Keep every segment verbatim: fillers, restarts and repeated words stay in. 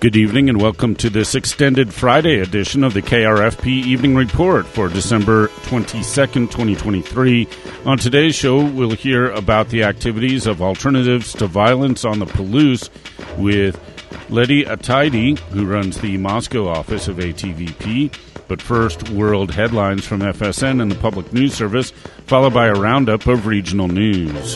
Good evening and welcome to this extended Friday edition of the K R F P Evening Report for December twenty-second, twenty twenty-three. On today's show, we'll hear about the activities of Alternatives to Violence on the Palouse with Ledi Ataidi, who runs the Moscow office of A T V P. But first, world headlines from F S N and the Public News Service, followed by a roundup of regional news.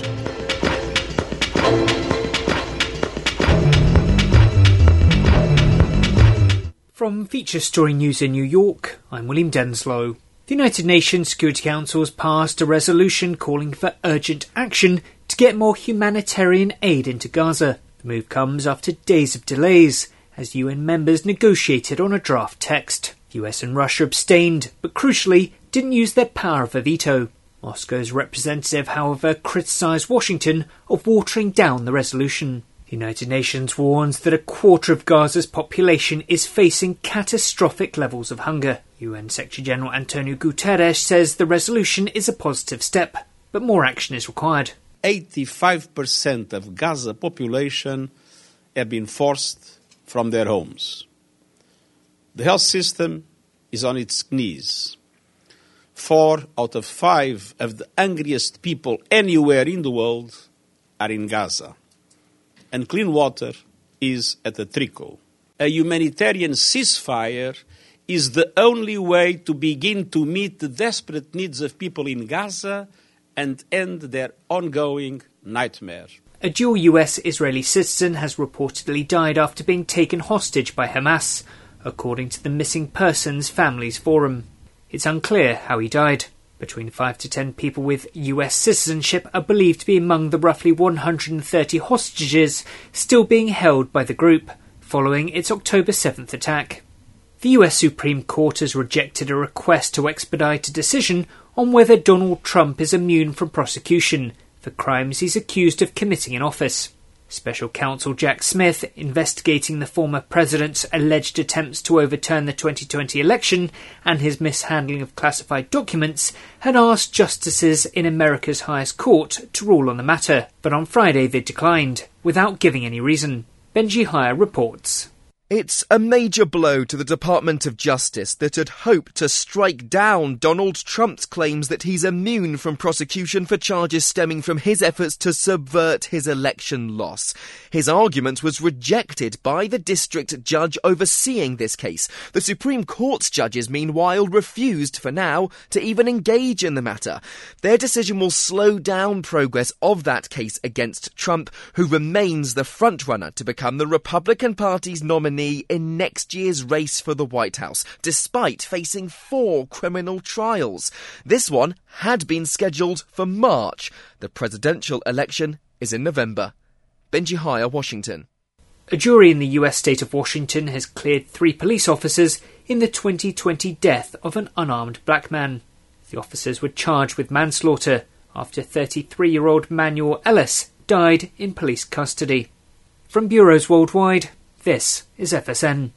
From Feature Story News in New York, I'm William Denslow. The United Nations Security Council has passed a resolution calling for urgent action to get more humanitarian aid into Gaza. The move comes after days of delays, as U N members negotiated on a draft text. The U S and Russia abstained, but crucially didn't use their power of a veto. Moscow's representative, however, criticised Washington of watering down the resolution. The United Nations warns that a quarter of Gaza's population is facing catastrophic levels of hunger. U N Secretary-General Antonio Guterres says the resolution is a positive step, but more action is required. eighty-five percent of Gaza population have been forced from their homes. The health system is on its knees. Four out of five of the hungriest people anywhere in the world are in Gaza. And clean water is at the trickle. A humanitarian ceasefire is the only way to begin to meet the desperate needs of people in Gaza and end their ongoing nightmare. A dual U S-Israeli citizen has reportedly died after being taken hostage by Hamas, according to the Missing Persons Families Forum. It's unclear how he died. Between five to ten people with U S citizenship are believed to be among the roughly one hundred thirty hostages still being held by the group, following its October seventh attack. The U S Supreme Court has rejected a request to expedite a decision on whether Donald Trump is immune from prosecution for crimes he's accused of committing in office. Special counsel Jack Smith, investigating the former president's alleged attempts to overturn the twenty twenty election and his mishandling of classified documents, had asked justices in America's highest court to rule on the matter, but on Friday they declined, without giving any reason. Benji Hire reports. It's a major blow to the Department of Justice that had hoped to strike down Donald Trump's claims that he's immune from prosecution for charges stemming from his efforts to subvert his election loss. His argument was rejected by the district judge overseeing this case. The Supreme Court's judges, meanwhile, refused for now to even engage in the matter. Their decision will slow down progress of that case against Trump, who remains the frontrunner to become the Republican Party's nominee in next year's race for the White House, despite facing four criminal trials. This one had been scheduled for March. The presidential election is in November. Benji Hire, Washington. A jury in the U S state of Washington has cleared three police officers in the twenty twenty death of an unarmed black man. The officers were charged with manslaughter after thirty-three-year-old Manuel Ellis died in police custody. From bureaus worldwide, this is F S N.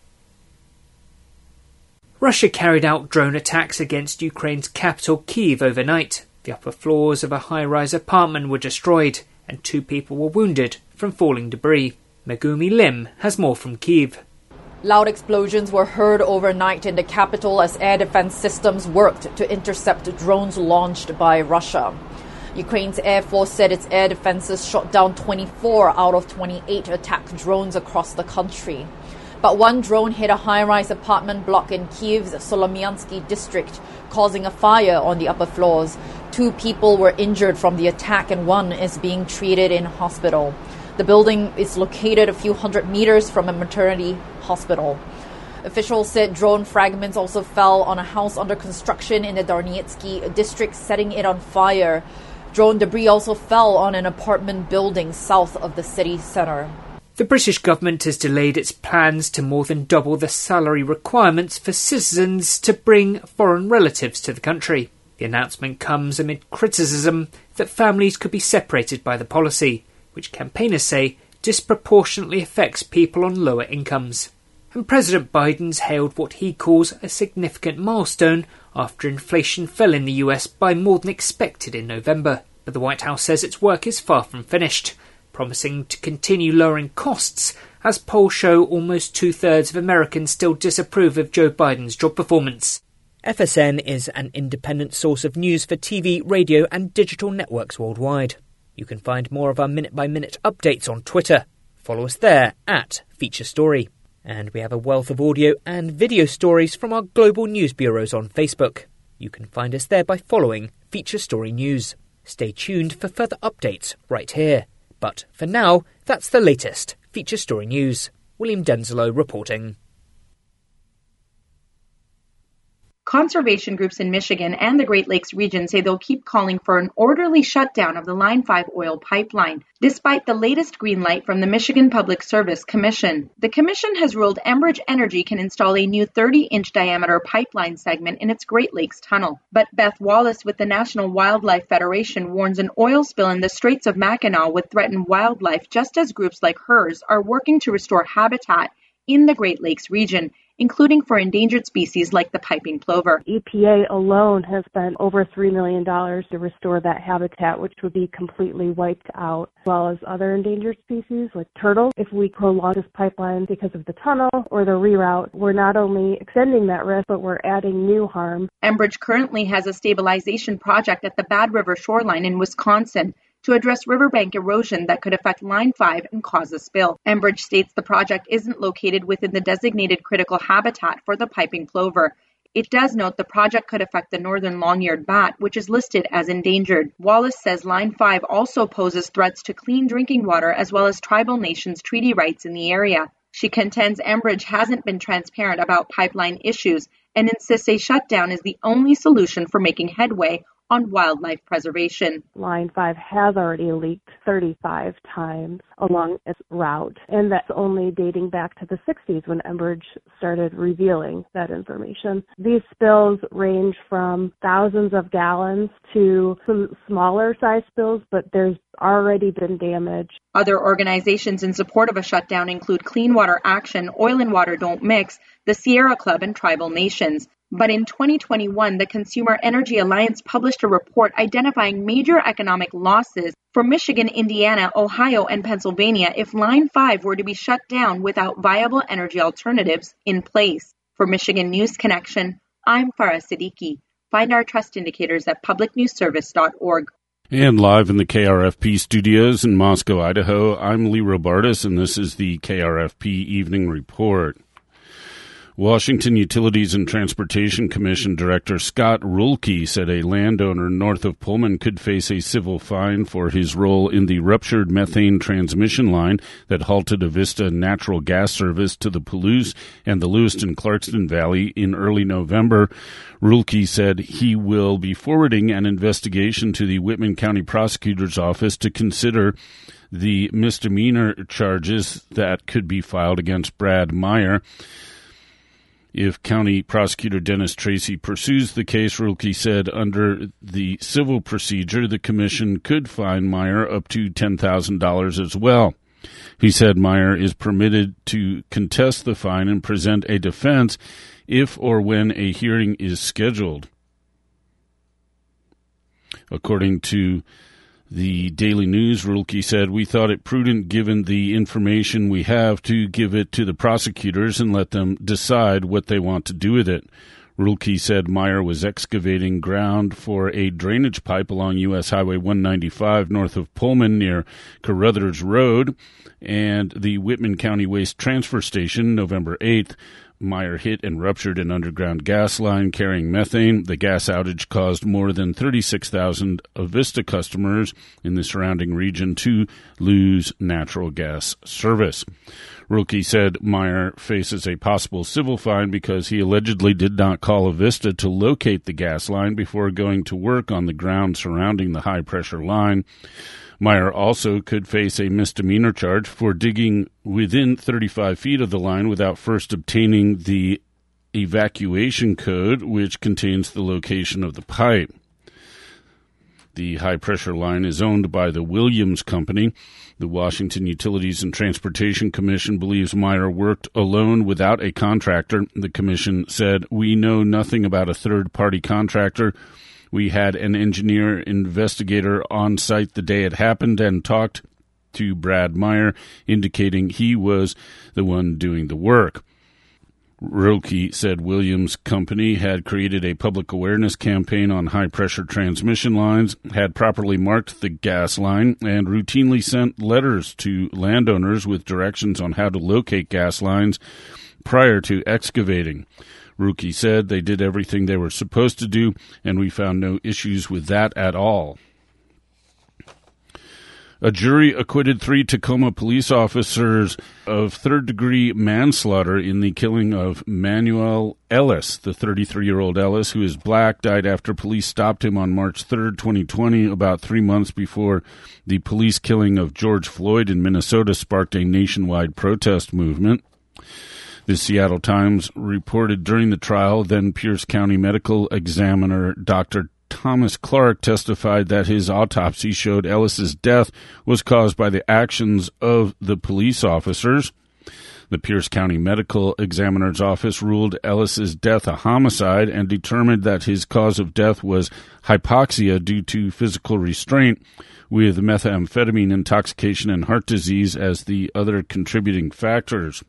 Russia carried out drone attacks against Ukraine's capital Kyiv overnight. The upper floors of a high-rise apartment were destroyed, and two people were wounded from falling debris. Megumi Lim has more from Kyiv. Loud explosions were heard overnight in the capital as air defense systems worked to intercept drones launched by Russia. Ukraine's Air Force said its air defenses shot down twenty-four out of twenty-eight attack drones across the country. But one drone hit a high-rise apartment block in Kyiv's Solomyansky district, causing a fire on the upper floors. Two people were injured from the attack and one is being treated in hospital. The building is located a few hundred meters from a maternity hospital. Officials said drone fragments also fell on a house under construction in the Darnitsky district, setting it on fire. Drone debris also fell on an apartment building south of the city centre. The British government has delayed its plans to more than double the salary requirements for citizens to bring foreign relatives to the country. The announcement comes amid criticism that families could be separated by the policy, which campaigners say disproportionately affects people on lower incomes. And President Biden's hailed what he calls a significant milestone after inflation fell in the U S by more than expected in November. But the White House says its work is far from finished. promising to continue lowering costs as polls show almost two-thirds of Americans still disapprove of Joe Biden's job performance. F S N is an independent source of news for T V, radio and digital networks worldwide. You can find more of our minute-by-minute updates on Twitter. Follow us there at Feature Story. And we have a wealth of audio and video stories from our global news bureaus on Facebook. You can find us there by following Feature Story News. Stay tuned for further updates right here. But for now, that's the latest Feature Story News. William Denzelo reporting. Conservation groups in Michigan and the Great Lakes region say they'll keep calling for an orderly shutdown of the Line five oil pipeline, despite the latest green light from the Michigan Public Service Commission. The commission has ruled Enbridge Energy can install a new thirty-inch diameter pipeline segment in its Great Lakes tunnel. But Beth Wallace with the National Wildlife Federation warns an oil spill in the Straits of Mackinac would threaten wildlife, just as groups like hers are working to restore habitat in the Great Lakes region, including for endangered species like the piping plover. E P A alone has spent over three million dollars to restore that habitat, which would be completely wiped out, as well as other endangered species like turtles. If we prolong this pipeline because of the tunnel or the reroute, we're not only extending that risk, but we're adding new harm. Enbridge currently has a stabilization project at the Bad River shoreline in Wisconsin to address riverbank erosion that could affect Line five and cause a spill. Enbridge states the project isn't located within the designated critical habitat for the piping plover. It does note the project could affect the northern long-eared bat, which is listed as endangered. Wallace says Line five also poses threats to clean drinking water as well as tribal nations' treaty rights in the area. She contends Enbridge hasn't been transparent about pipeline issues and insists a shutdown is the only solution for making headway on wildlife preservation. Line five has already leaked thirty-five times along its route, and that's only dating back to the sixties when Enbridge started revealing that information. These spills range from thousands of gallons to some smaller size spills, but there's already been damage. Other organizations in support of a shutdown include Clean Water Action, Oil and Water Don't Mix, the Sierra Club, and tribal nations. But in twenty twenty-one, the Consumer Energy Alliance published a report identifying major economic losses for Michigan, Indiana, Ohio, and Pennsylvania if Line five were to be shut down without viable energy alternatives in place. For Michigan News Connection, I'm Farah Siddiqui. Find our trust indicators at public news service dot org. And live in the K R F P studios in Moscow, Idaho, I'm Lee Robartis, and this is the K R F P Evening Report. Washington Utilities and Transportation Commission Director Scott Rulke said a landowner north of Pullman could face a civil fine for his role in the ruptured methane transmission line that halted Avista natural gas service to the Palouse and the Lewiston-Clarkston Valley in early November. Rulke said he will be forwarding an investigation to the Whitman County Prosecutor's Office to consider the misdemeanor charges that could be filed against Brad Meyer. If County Prosecutor Dennis Tracy pursues the case, Rulke said under the civil procedure, the commission could fine Meyer up to ten thousand dollars as well. He said Meyer is permitted to contest the fine and present a defense if or when a hearing is scheduled. According to the Daily News, Rulke said, "We thought it prudent, given the information we have, to give it to the prosecutors and let them decide what they want to do with it." Rulke said Meyer was excavating ground for a drainage pipe along U S Highway one ninety-five north of Pullman near Carruthers Road and the Whitman County Waste Transfer Station November eighth. Meyer hit and ruptured an underground gas line carrying methane. The gas outage caused more than thirty-six thousand Avista customers in the surrounding region to lose natural gas service. Rulke said Meyer faces a possible civil fine because he allegedly did not call Avista to locate the gas line before going to work on the ground surrounding the high-pressure line. Meyer also could face a misdemeanor charge for digging within thirty-five feet of the line without first obtaining the evacuation code, which contains the location of the pipe. The high-pressure line is owned by the Williams Company. The Washington Utilities and Transportation Commission believes Meyer worked alone without a contractor. The commission said, "We know nothing about a third-party contractor. We had an engineer investigator on site the day it happened and talked to Brad Meyer, indicating he was the one doing the work. Roque said Williams' company had created a public awareness campaign on high-pressure transmission lines, had properly marked the gas line, and routinely sent letters to landowners with directions on how to locate gas lines prior to excavating. Roque said they did everything they were supposed to do, and we found no issues with that at all. A jury acquitted three Tacoma police officers of third-degree manslaughter in the killing of Manuel Ellis. The thirty-three-year-old Ellis, who is black, died after police stopped him on March third, twenty twenty, about three months before the police killing of George Floyd in Minnesota sparked a nationwide protest movement. The Seattle Times reported during the trial, then Pierce County medical examiner Doctor Thomas Clark testified that his autopsy showed Ellis's death was caused by the actions of the police officers. The Pierce County Medical Examiner's Office ruled Ellis's death a homicide and determined that his cause of death was hypoxia due to physical restraint, with methamphetamine intoxication and heart disease as the other contributing factors.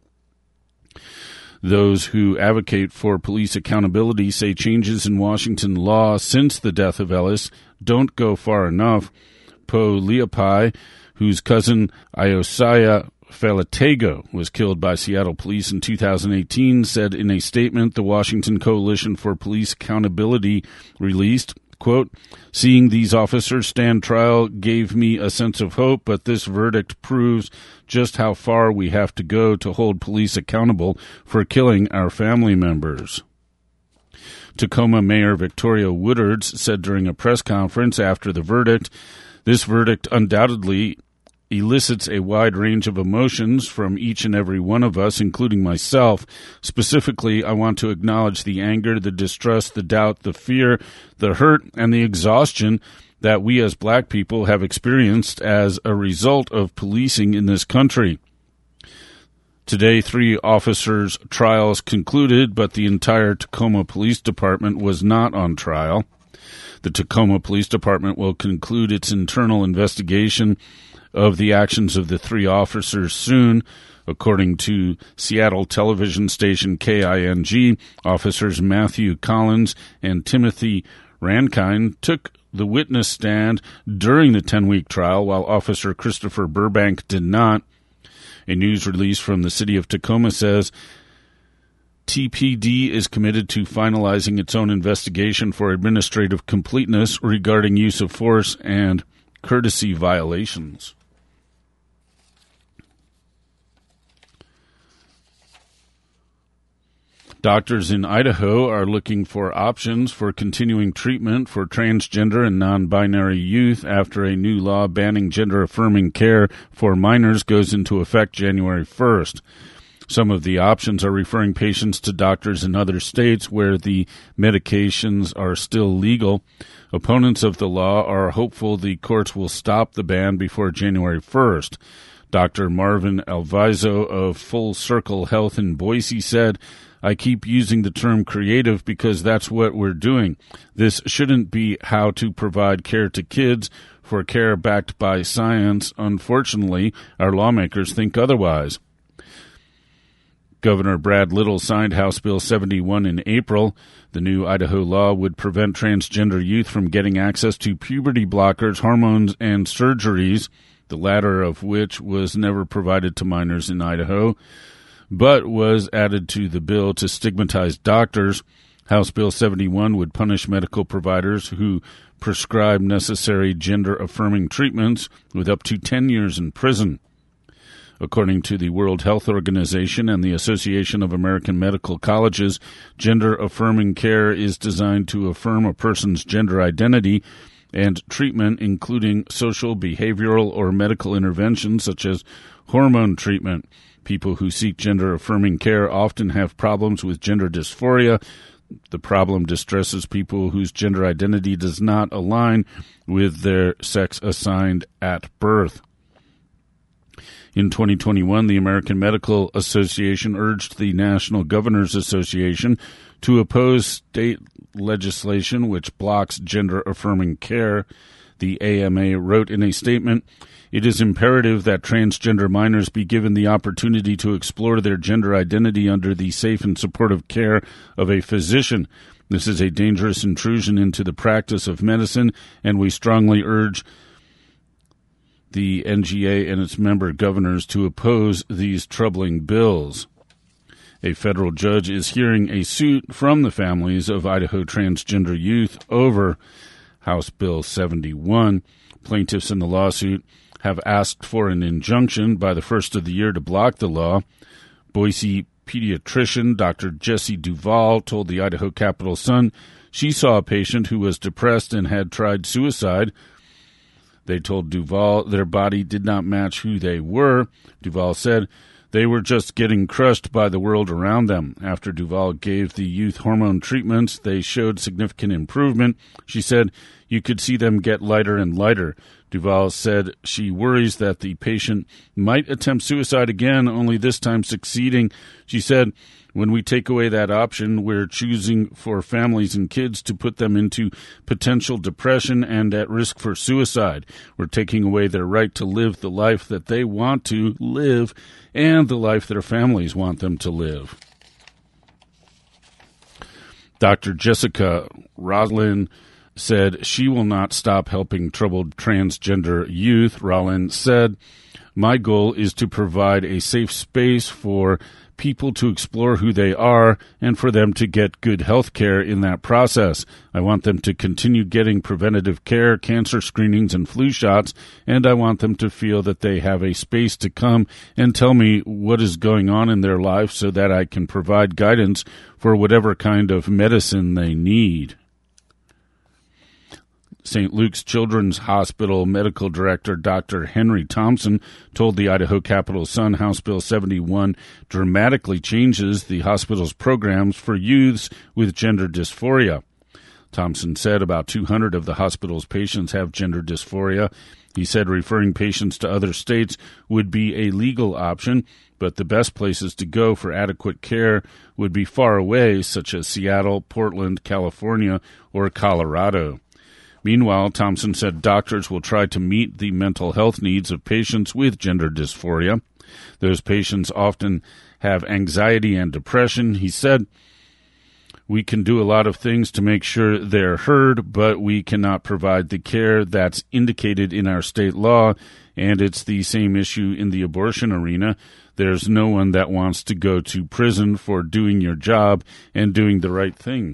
Those who advocate for police accountability say changes in Washington law since the death of Ellis don't go far enough. Po Leopai, whose cousin Iosaya Falatego was killed by Seattle police in two thousand eighteen, said in a statement the Washington Coalition for Police Accountability released, quote, "Seeing these officers stand trial gave me a sense of hope, but this verdict proves just how far we have to go to hold police accountable for killing our family members." Tacoma Mayor Victoria Woodards said during a press conference after the verdict, "This verdict undoubtedly elicits a wide range of emotions from each and every one of us, including myself. Specifically, I want to acknowledge the anger, the distrust, the doubt, the fear, the hurt, and the exhaustion that we as black people have experienced as a result of policing in this country." Today, three officers' trials concluded, but the entire Tacoma Police Department was not on trial. The Tacoma Police Department will conclude its internal investigation of the actions of the three officers soon. According to Seattle television station K I N G, officers Matthew Collins and Timothy Rankine took the witness stand during the ten-week trial, while Officer Christopher Burbank did not. A news release from the city of Tacoma says T P D is committed to finalizing its own investigation for administrative completeness regarding use of force and courtesy violations. Doctors in Idaho are looking for options for continuing treatment for transgender and non-binary youth after a new law banning gender-affirming care for minors goes into effect January first. Some of the options are referring patients to doctors in other states where the medications are still legal. Opponents of the law are hopeful the courts will stop the ban before January first. Doctor Marvin Alviso of Full Circle Health in Boise said, "I keep using the term creative because that's what we're doing. This shouldn't be how to provide care to kids for care backed by science. Unfortunately, our lawmakers think otherwise." Governor Brad Little signed House Bill seventy-one in April. The new Idaho law would prevent transgender youth from getting access to puberty blockers, hormones, and surgeries, the latter of which was never provided to minors in Idaho, but was added to the bill to stigmatize doctors. House Bill seventy-one would punish medical providers who prescribe necessary gender-affirming treatments with up to ten years in prison. According to the World Health Organization and the Association of American Medical Colleges, gender-affirming care is designed to affirm a person's gender identity, and treatment, including social, behavioral, or medical interventions such as hormone treatment. People who seek gender-affirming care often have problems with gender dysphoria. The problem distresses people whose gender identity does not align with their sex assigned at birth. In twenty twenty-one, the American Medical Association urged the National Governors Association to oppose state legislation which blocks gender-affirming care. The A M A wrote in a statement, It is imperative that transgender minors be given the opportunity to explore their gender identity under the safe and supportive care of a physician. This is a dangerous intrusion into the practice of medicine, and we strongly urge the N G A and its member governors to oppose these troubling bills. A federal judge is hearing a suit from the families of Idaho transgender youth over House Bill seventy-one. Plaintiffs in the lawsuit have asked for an injunction by the first of the year to block the law. Boise pediatrician Doctor Jessie Duval told the Idaho Capital Sun she saw a patient who was depressed and had tried suicide. They told Duval their body did not match who they were. Duval said they were just getting crushed by the world around them. After Duval gave the youth hormone treatments, they showed significant improvement. She said you could see them get lighter and lighter. Duval said she worries that the patient might attempt suicide again, only this time succeeding. She said, when we take away that option, we're choosing for families and kids to put them into potential depression and at risk for suicide. We're taking away their right to live the life that they want to live and the life their families want them to live. Doctor Jessica Roslin said she will not stop helping troubled transgender youth. Rollin said, my goal is to provide a safe space for people to explore who they are and for them to get good health care in that process. I want them to continue getting preventative care, cancer screenings, and flu shots, and I want them to feel that they have a space to come and tell me what is going on in their life so that I can provide guidance for whatever kind of medicine they need. Saint Luke's Children's Hospital Medical Director Doctor Henry Thompson told the Idaho Capital Sun House Bill seventy-one dramatically changes the hospital's programs for youths with gender dysphoria. Thompson said about two hundred of the hospital's patients have gender dysphoria. He said referring patients to other states would be a legal option, but the best places to go for adequate care would be far away, such as Seattle, Portland, California, or Colorado. Meanwhile, Thompson said doctors will try to meet the mental health needs of patients with gender dysphoria. Those patients often have anxiety and depression. He said, we can do a lot of things to make sure they're heard, but we cannot provide the care that's indicated in our state law, and it's the same issue in the abortion arena. There's no one that wants to go to prison for doing your job and doing the right thing.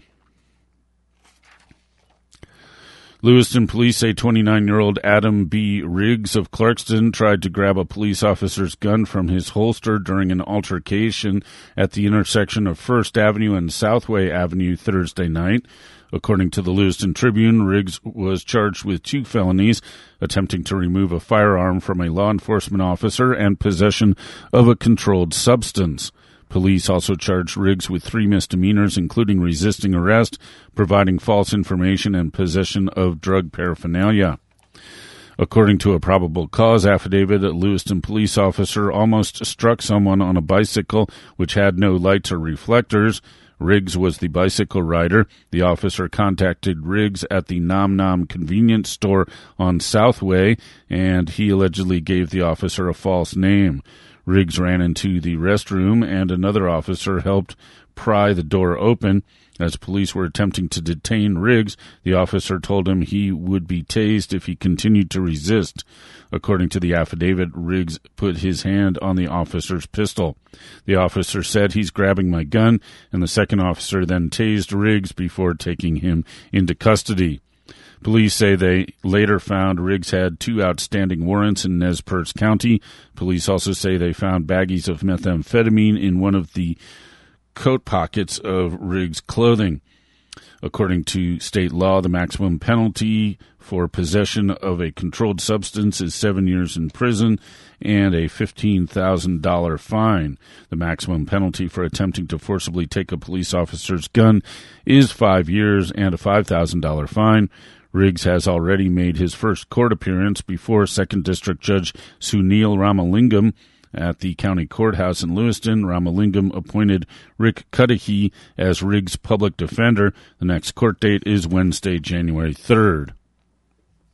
Lewiston police say twenty-nine-year-old Adam B. Riggs of Clarkston tried to grab a police officer's gun from his holster during an altercation at the intersection of First Avenue and Southway Avenue Thursday night. According to the Lewiston Tribune, Riggs was charged with two felonies, attempting to remove a firearm from a law enforcement officer and possession of a controlled substance. Police also charged Riggs with three misdemeanors, including resisting arrest, providing false information, and possession of drug paraphernalia. According to a probable cause affidavit, a Lewiston police officer almost struck someone on a bicycle which had no lights or reflectors. Riggs was the bicycle rider. The officer contacted Riggs at the Nom Nom convenience store on Southway, and he allegedly gave the officer a false name. Riggs ran into the restroom, and another officer helped pry the door open. As police were attempting to detain Riggs, the officer told him he would be tased if he continued to resist. According to the affidavit, Riggs put his hand on the officer's pistol. The officer said, he's grabbing my gun, and the second officer then tased Riggs before taking him into custody. Police say they later found Riggs had two outstanding warrants in Nez Perce County. Police also say they found baggies of methamphetamine in one of the coat pockets of Riggs' clothing. According to state law, the maximum penalty for possession of a controlled substance is seven years in prison and a fifteen thousand dollars fine. The maximum penalty for attempting to forcibly take a police officer's gun is five years and a five thousand dollars fine. Riggs has already made his first court appearance before second District Judge Sunil Ramalingam at the county courthouse in Lewiston. Ramalingam appointed Rick Cudahy as Riggs' public defender. The next court date is Wednesday, January third.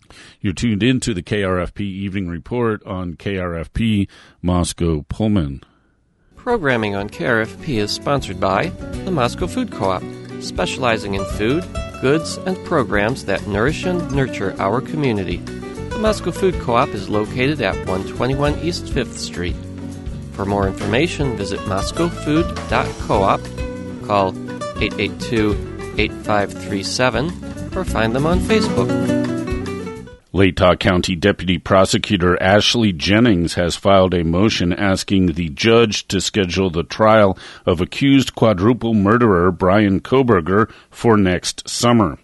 You're tuned in to the K R F P Evening Report on K R F P Moscow Pullman. Programming on K R F P is sponsored by the Moscow Food Co-op, specializing in food, goods, and programs that nourish and nurture our community. The Moscow Food Co-op is located at one twenty-one East fifth Street. For more information, visit moscow food dot coop, call eight eight two, eight five three seven, or find them on Facebook. Latah County Deputy Prosecutor Ashley Jennings has filed a motion asking the judge to schedule the trial of accused quadruple murderer Bryan Kohberger for next summer.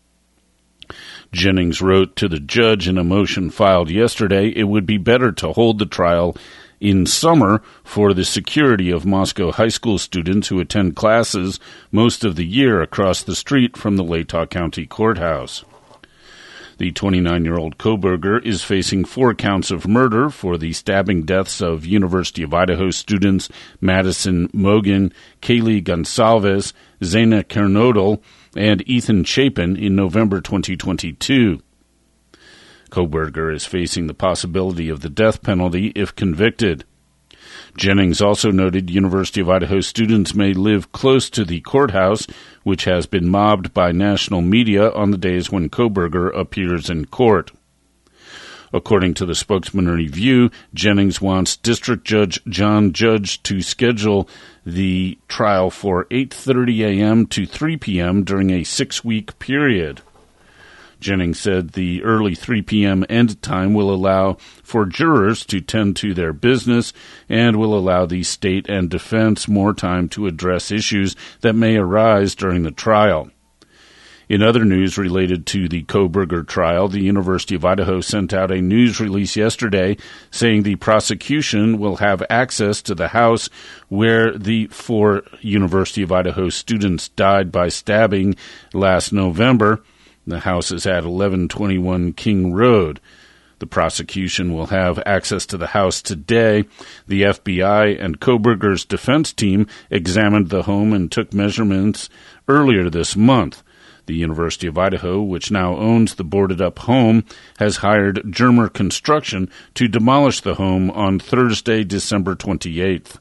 Jennings wrote to the judge in a motion filed yesterday it would be better to hold the trial in summer for the security of Moscow high school students who attend classes most of the year across the street from the Latah County Courthouse. The twenty-nine-year-old Kohberger is facing four counts of murder for the stabbing deaths of University of Idaho students Madison Mogen, Kaylee Gonsalves, Zena Kernodle, and Ethan Chapin in November twenty twenty-two. Kohberger is facing the possibility of the death penalty if convicted. Jennings also noted University of Idaho students may live close to the courthouse, which has been mobbed by national media on the days when Kohberger appears in court. According to the Spokesman Review, Jennings wants District Judge John Judge to schedule the trial for eight thirty a.m. to three p.m. during a six-week period. Jennings said the early three p.m. end time will allow for jurors to tend to their business and will allow the state and defense more time to address issues that may arise during the trial. In other news related to the Kohberger trial, the University of Idaho sent out a news release yesterday saying the prosecution will have access to the house where the four University of Idaho students died by stabbing last November. The house is at eleven twenty-one King Road. The prosecution will have access to the house today. The F B I and Kohberger's defense team examined the home and took measurements earlier this month. The University of Idaho, which now owns the boarded-up home, has hired Germer Construction to demolish the home on Thursday, December twenty-eighth.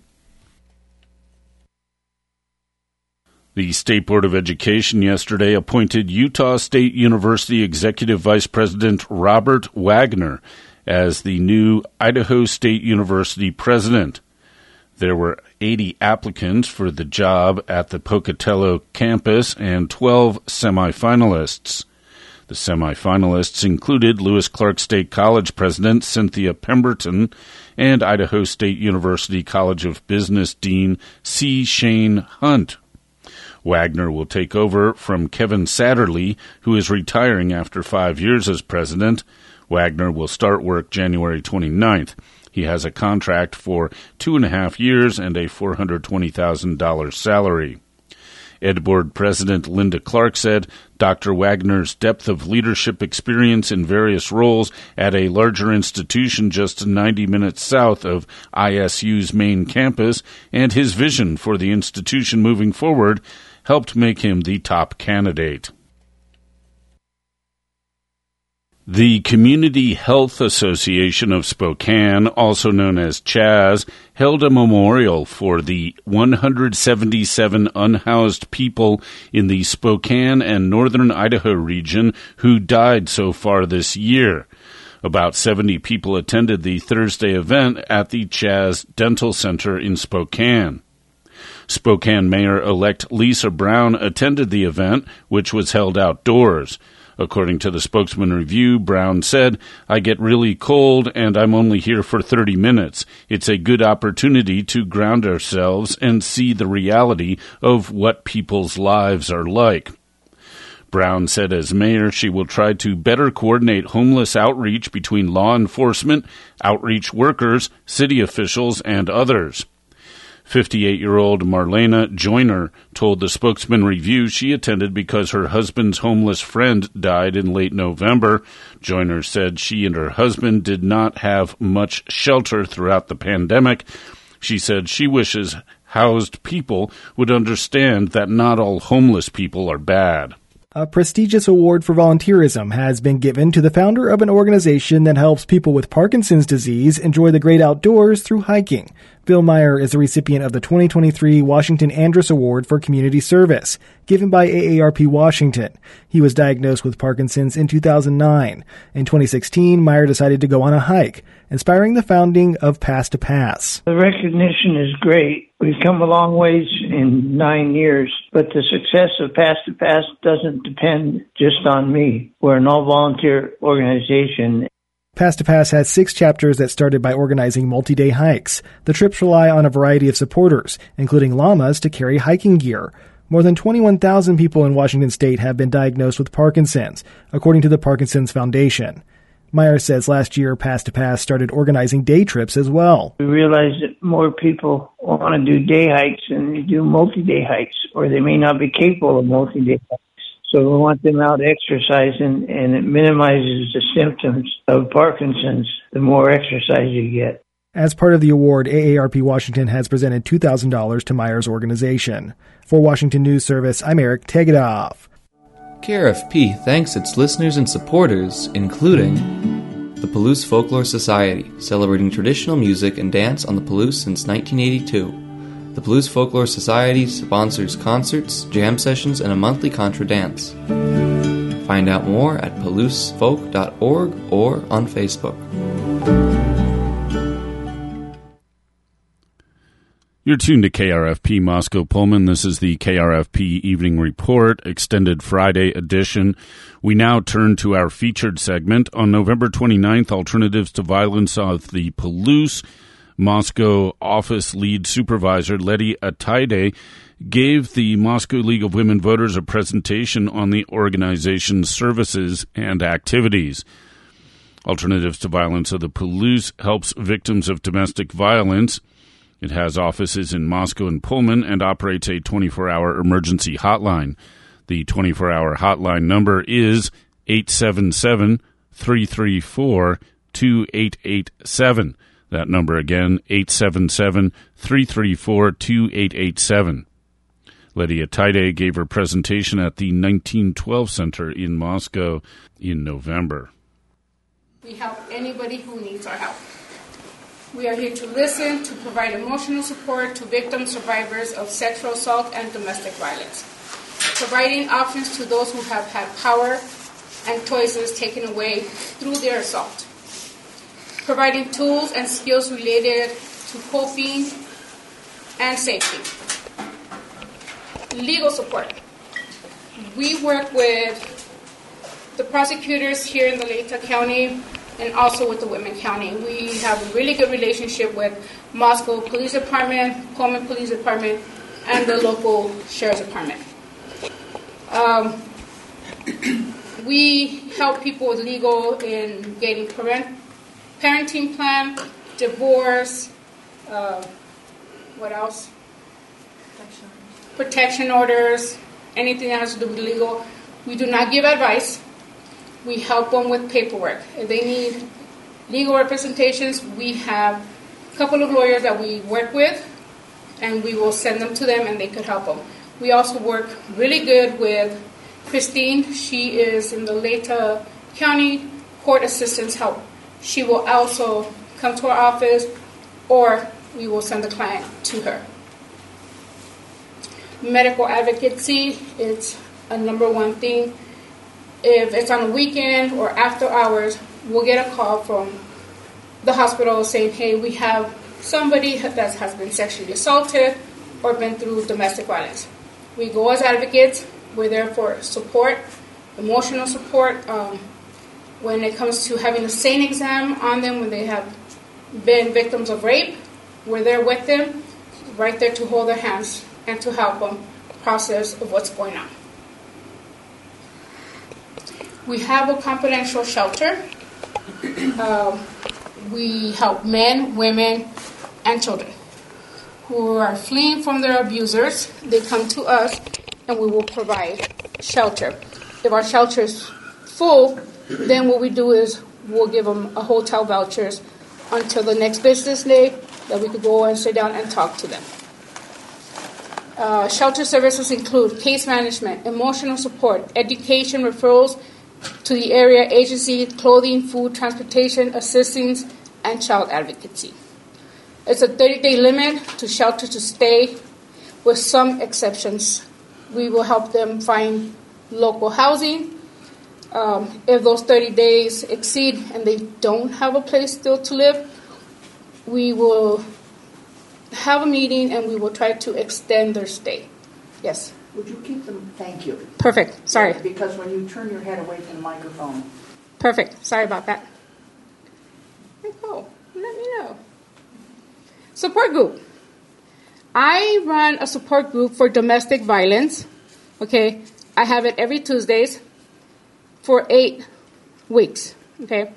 The State Board of Education yesterday appointed Utah State University Executive Vice President Robert Wagner as the new Idaho State University president. There were eighty applicants for the job at the Pocatello campus and twelve semifinalists. The semifinalists included Lewis Clark State College President Cynthia Pemberton and Idaho State University College of Business Dean C. Shane Hunt. Wagner will take over from Kevin Satterlee, who is retiring after five years as president. Wagner will start work January twenty-ninth. He has a contract for two and a half years and a four hundred twenty thousand dollars salary. Ed Board President Linda Clark said Doctor Wagner's depth of leadership experience in various roles at a larger institution just ninety minutes south of I S U's main campus and his vision for the institution moving forward helped make him the top candidate. The Community Health Association of Spokane, also known as C H A S, held a memorial for the one hundred seventy-seven unhoused people in the Spokane and northern Idaho region who died so far this year. About seventy people attended the Thursday event at the C H A S Dental Center in Spokane. Spokane Mayor-elect Lisa Brown attended the event, which was held outdoors. According to the Spokesman Review, Brown said, "I get really cold and I'm only here for thirty minutes. It's a good opportunity to ground ourselves and see the reality of what people's lives are like." Brown said as mayor she will try to better coordinate homeless outreach between law enforcement, outreach workers, city officials, and others. fifty-eight-year-old Marlena Joyner told the Spokesman Review she attended because her husband's homeless friend died in late November. Joyner said she and her husband did not have much shelter throughout the pandemic. She said she wishes housed people would understand that not all homeless people are bad. A prestigious award for volunteerism has been given to the founder of an organization that helps people with Parkinson's disease enjoy the great outdoors through hiking. Bill Meyer is the recipient of the twenty twenty-three Washington Andrus Award for Community Service, given by A A R P Washington. He was diagnosed with Parkinson's in two thousand nine. In twenty sixteen, Meyer decided to go on a hike, inspiring the founding of Pass to Pass. The recognition is great. We've come a long ways in nine years, but the success of Pass to Pass doesn't depend just on me. We're an all-volunteer organization. Pass to Pass has six chapters that started by organizing multi-day hikes. The trips rely on a variety of supporters, including llamas to carry hiking gear. More than twenty-one thousand people in Washington state have been diagnosed with Parkinson's, according to the Parkinson's Foundation. Meyer says last year Pass to Pass started organizing day trips as well. We realized that more people want to do day hikes than they do multi-day hikes, or they may not be capable of multi-day hikes. So we want them out exercising, and it minimizes the symptoms of Parkinson's the more exercise you get. As part of the award, A A R P Washington has presented two thousand dollars to Meyer's organization. For Washington News Service, I'm Eric Tegedoff. K R F P thanks its listeners and supporters, including the Palouse Folklore Society, celebrating traditional music and dance on the Palouse since nineteen eighty-two. The Palouse Folklore Society sponsors concerts, jam sessions, and a monthly contra dance. Find out more at palouse folk dot org or on Facebook. You're tuned to K R F P Moscow Pullman. This is the K R F P Evening Report, Extended Friday edition. We now turn to our featured segment. On November twenty-ninth, Alternatives to Violence of the Palouse Moscow office lead supervisor, Letty Ataide, gave the Moscow League of Women Voters a presentation on the organization's services and activities. Alternatives to Violence of the Palouse helps victims of domestic violence. It has offices in Moscow and Pullman and operates a twenty-four hour emergency hotline. The twenty-four hour hotline number is eight seven seven, three three four, two eight eight seven. That number again, eight seven seven, three three four, two eight eight seven. Letty Ataide gave her presentation at the nineteen twelve Center in Moscow in November. We help anybody who needs our help. We are here to listen, to provide emotional support to victims, survivors of sexual assault and domestic violence, providing options to those who have had power and choices taken away through their assault, providing tools and skills related to coping and safety. Legal support. We work with the prosecutors here in the Leyte County and also with the Whitman County. We have a really good relationship with Moscow Police Department, Pullman Police Department, and the local Sheriff's Department. Um, we help people with legal in getting parent, parenting plan, divorce, uh, what else? Protection. Protection orders, anything that has to do with legal. We do not give advice. We help them with paperwork. If they need legal representations, we have a couple of lawyers that we work with, and we will send them to them, and they could help them. We also work really good with Christine. She is in the Leyte County Court Assistance Help. She will also come to our office, or we will send the client to her. Medical advocacy is a number one thing. If it's on a weekend or after hours, we'll get a call from the hospital saying, hey, we have somebody that has been sexually assaulted or been through domestic violence. We go as advocates. We're there for support, emotional support. Um, when it comes to having a SANE exam on them when they have been victims of rape, we're there with them, right there to hold their hands and to help them process of what's going on. We have a confidential shelter. Um, we help men, women, and children who are fleeing from their abusers. They come to us, and we will provide shelter. If our shelter is full, then what we do is we'll give them a hotel vouchers until the next business day that we could go and sit down and talk to them. Uh, shelter services include case management, emotional support, education, referrals to the area agency, clothing, food, transportation, assistance, and child advocacy. It's a thirty-day limit to shelter to stay, with some exceptions. We will help them find local housing. Um, if those thirty days exceed and they don't have a place still to live, we will have a meeting and we will try to extend their stay. Yes? Would you keep them? Thank you. Perfect. Sorry. Because when you turn your head away from the microphone. Perfect. Sorry about that. Oh, let me know. Support group. I run a support group for domestic violence. Okay. I have it every Tuesdays for eight weeks. Okay.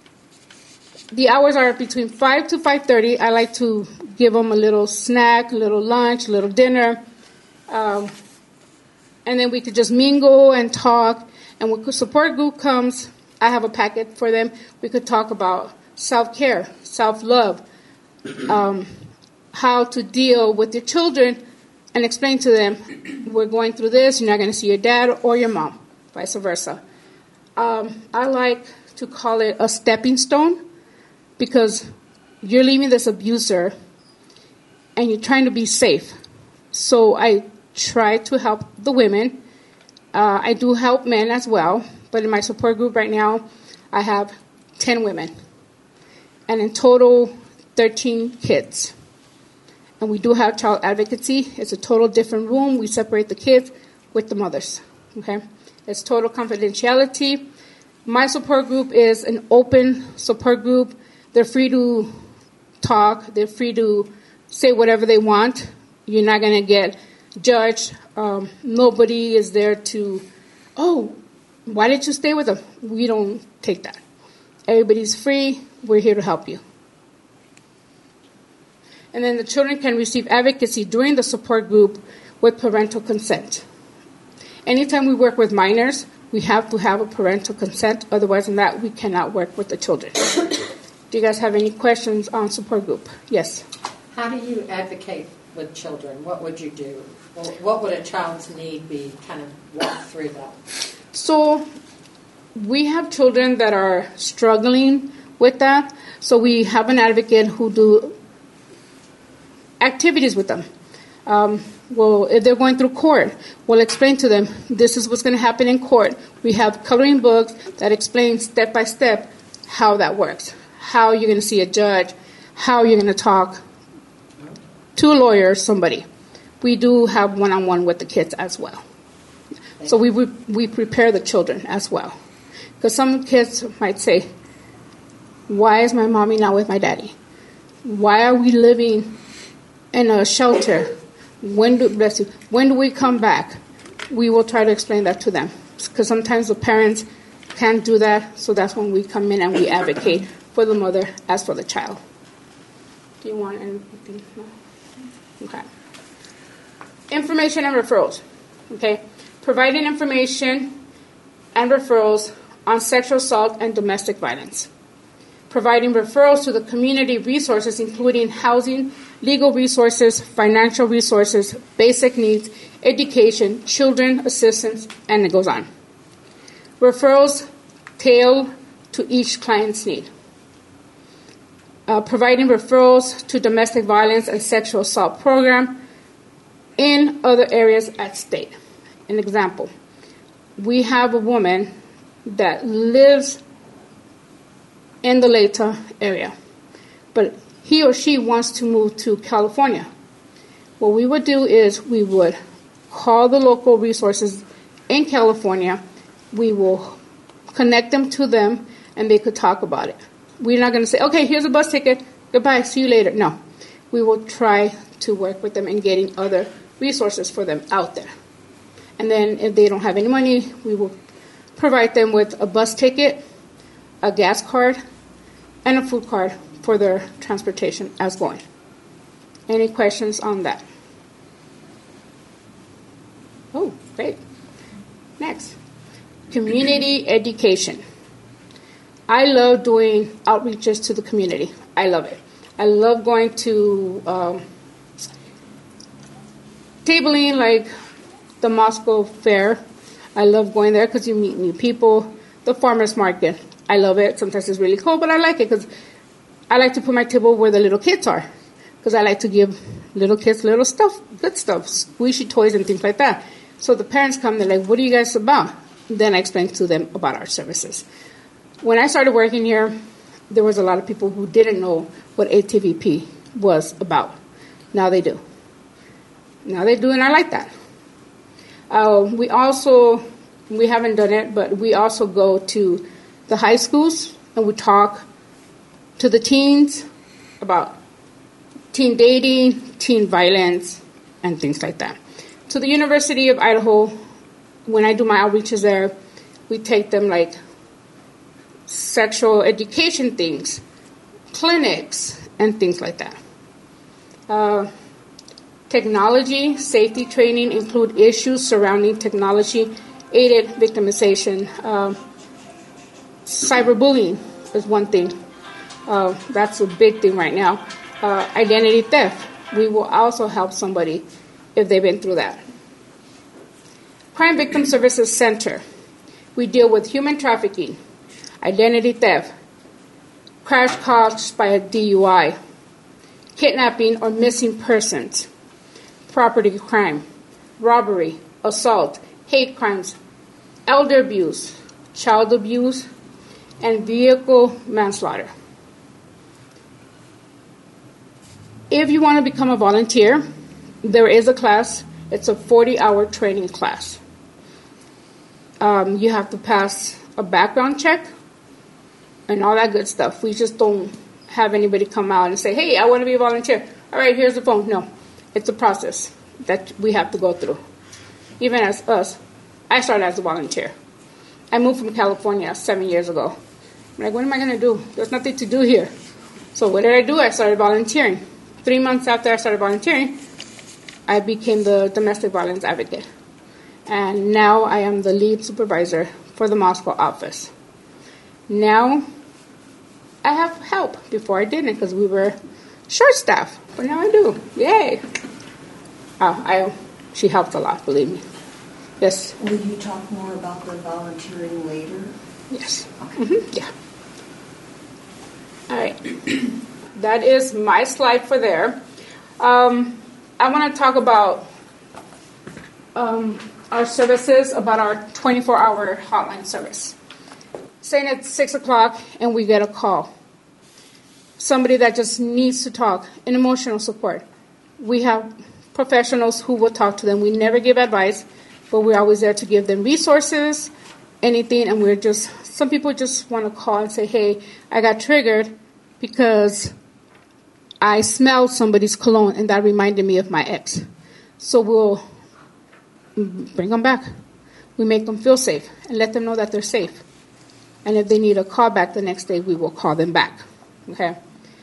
The hours are between five to five thirty. I like to give them a little snack, a little lunch, a little dinner. Um, and then we could just mingle and talk. And when the support group comes, I have a packet for them. We could talk about self-care, self-love, um, how to deal with your children, and explain to them, we're going through this, you're not going to see your dad or your mom, vice versa. Um, I like to call it a stepping stone, because you're leaving this abuser and you're trying to be safe. So I try to help the women. Uh, I do help men as well, but in my support group right now, I have ten women. And in total, thirteen kids. And we do have child advocacy. It's a total different room. We separate the kids with the mothers. Okay? It's total confidentiality. My support group is an open support group. They're free to talk. They're free to say whatever they want. You're not going to get judged. Um, nobody is there to, oh, why did you stay with them? We don't take that. Everybody's free. We're here to help you. And then the children can receive advocacy during the support group with parental consent. Anytime we work with minors, we have to have a parental consent. Otherwise than that, we cannot work with the children. Do you guys have any questions on support group? Yes. How do you advocate with children? What would you do? What would a child's need be? Kind of walk through that. So we have children that are struggling with that. So we have an advocate who do activities with them. Um, well, if they're going through court, we'll explain to them, this is what's going to happen in court. We have coloring books that explain step by step how that works, how you're going to see a judge, how you're going to talk to a lawyer or somebody. We do have one-on-one with the kids as well. So we we prepare the children as well. Because some kids might say, why is my mommy not with my daddy? Why are we living in a shelter? When do, bless you, when do we come back? We will try to explain that to them. Because sometimes the parents can't do that, so that's when we come in and we advocate for the mother as for the child. Do you want anything? No? Okay. Information and referrals. Okay. Providing information and referrals on sexual assault and domestic violence. Providing referrals to the community resources, including housing, legal resources, financial resources, basic needs, education, children assistance, and it goes on. Referrals tailor to each client's need. Uh, providing referrals to domestic violence and sexual assault program in other areas at state. An example, we have a woman that lives in the Leyte area, but he or she wants to move to California. What we would do is we would call the local resources in California, we will connect them to them, and they could talk about it. We're not going to say, okay, here's a bus ticket, goodbye, see you later. No, we will try to work with them in getting other resources for them out there. And then if they don't have any money, we will provide them with a bus ticket, a gas card, and a food card for their transportation as going. Any questions on that? Oh, great. Next, community education. I love doing outreaches to the community. I love it. I love going to um, tabling, like the Moscow Fair. I love going there because you meet new people. The farmer's market, I love it. Sometimes it's really cold, but I like it because I like to put my table where the little kids are, because I like to give little kids little stuff, good stuff, squishy toys and things like that. So the parents come, they're like, what are you guys about? Then I explain to them about our services. When I started working here, there was a lot of people who didn't know what A T V P was about. Now they do. Now they do, and I like that. Uh, we also, we haven't done it, but we also go to the high schools and we talk to the teens about teen dating, teen violence, and things like that. To the University of Idaho, when I do my outreaches there, we take them like sexual education things, clinics, and things like that. Uh, technology, safety training include issues surrounding technology-aided victimization. Uh, cyberbullying is one thing. Uh, that's a big thing right now. Uh, identity theft. We will also help somebody if they've been through that. Crime Victim Services Center. We deal with human trafficking, identity theft, crash caused by a D U I, kidnapping or missing persons, property crime, robbery, assault, hate crimes, elder abuse, child abuse, and vehicle manslaughter. If you want to become a volunteer, there is a class. It's a forty-hour training class. Um, you have to pass a background check and all that good stuff. We just don't have anybody come out and say, hey, I want to be a volunteer. All right, here's the phone. No, it's a process that we have to go through. Even as us, I started as a volunteer. I moved from California seven years ago. I'm like, what am I going to do? There's nothing to do here. So what did I do? I started volunteering. Three months after I started volunteering, I became the domestic violence advocate. And now I am the lead supervisor for the Moscow office. Now I have help. Before I didn't because we were short-staffed. But now I do. Yay. Oh, I, she helped a lot, believe me. Yes. Will you talk more about the volunteering later? Yes. Okay. Mm-hmm. Yeah. All right. That is my slide for there. Um, I want to talk about um, our services, about our twenty-four hour hotline service. Saying it's six o'clock and we get a call. Somebody that just needs to talk, an emotional support. We have professionals who will talk to them. We never give advice, but we're always there to give them resources, anything, and we're just, some people just want to call and say, hey, I got triggered because I smelled somebody's cologne and that reminded me of my ex. So we'll bring them back. We make them feel safe and let them know that they're safe. And if they need a call back the next day, we will call them back. Okay?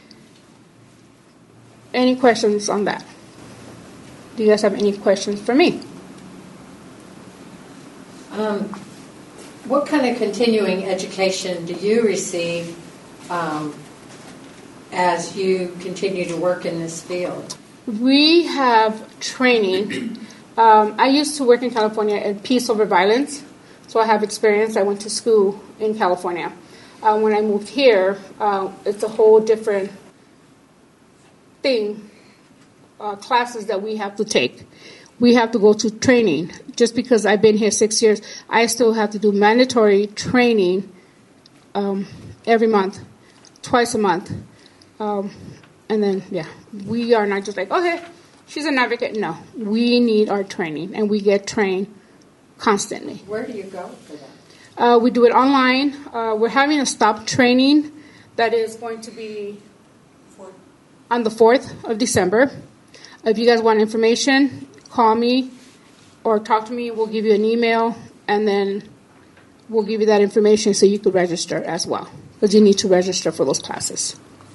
Any questions on that? Do you guys have any questions for me? Um, what kind of continuing education do you receive um, as you continue to work in this field? We have training. Um, I used to work in California at Peace Over Violence, so I have experience. I went to school in California. Uh, when I moved here, uh, it's a whole different thing, uh, classes that we have to take. We have to go to training. Just because I've been here six years, I still have to do mandatory training um, every month, twice a month. Um, and then, yeah, we are not just like, okay, she's an advocate. No, we need our training, and we get trained constantly. Where do you go for that? Uh, we do it online. Uh, we're having a stop training that is going to be on the fourth of December. If you guys want information, call me or talk to me. We'll give you an email, and then we'll give you that information so you could register as well, because you need to register for those classes.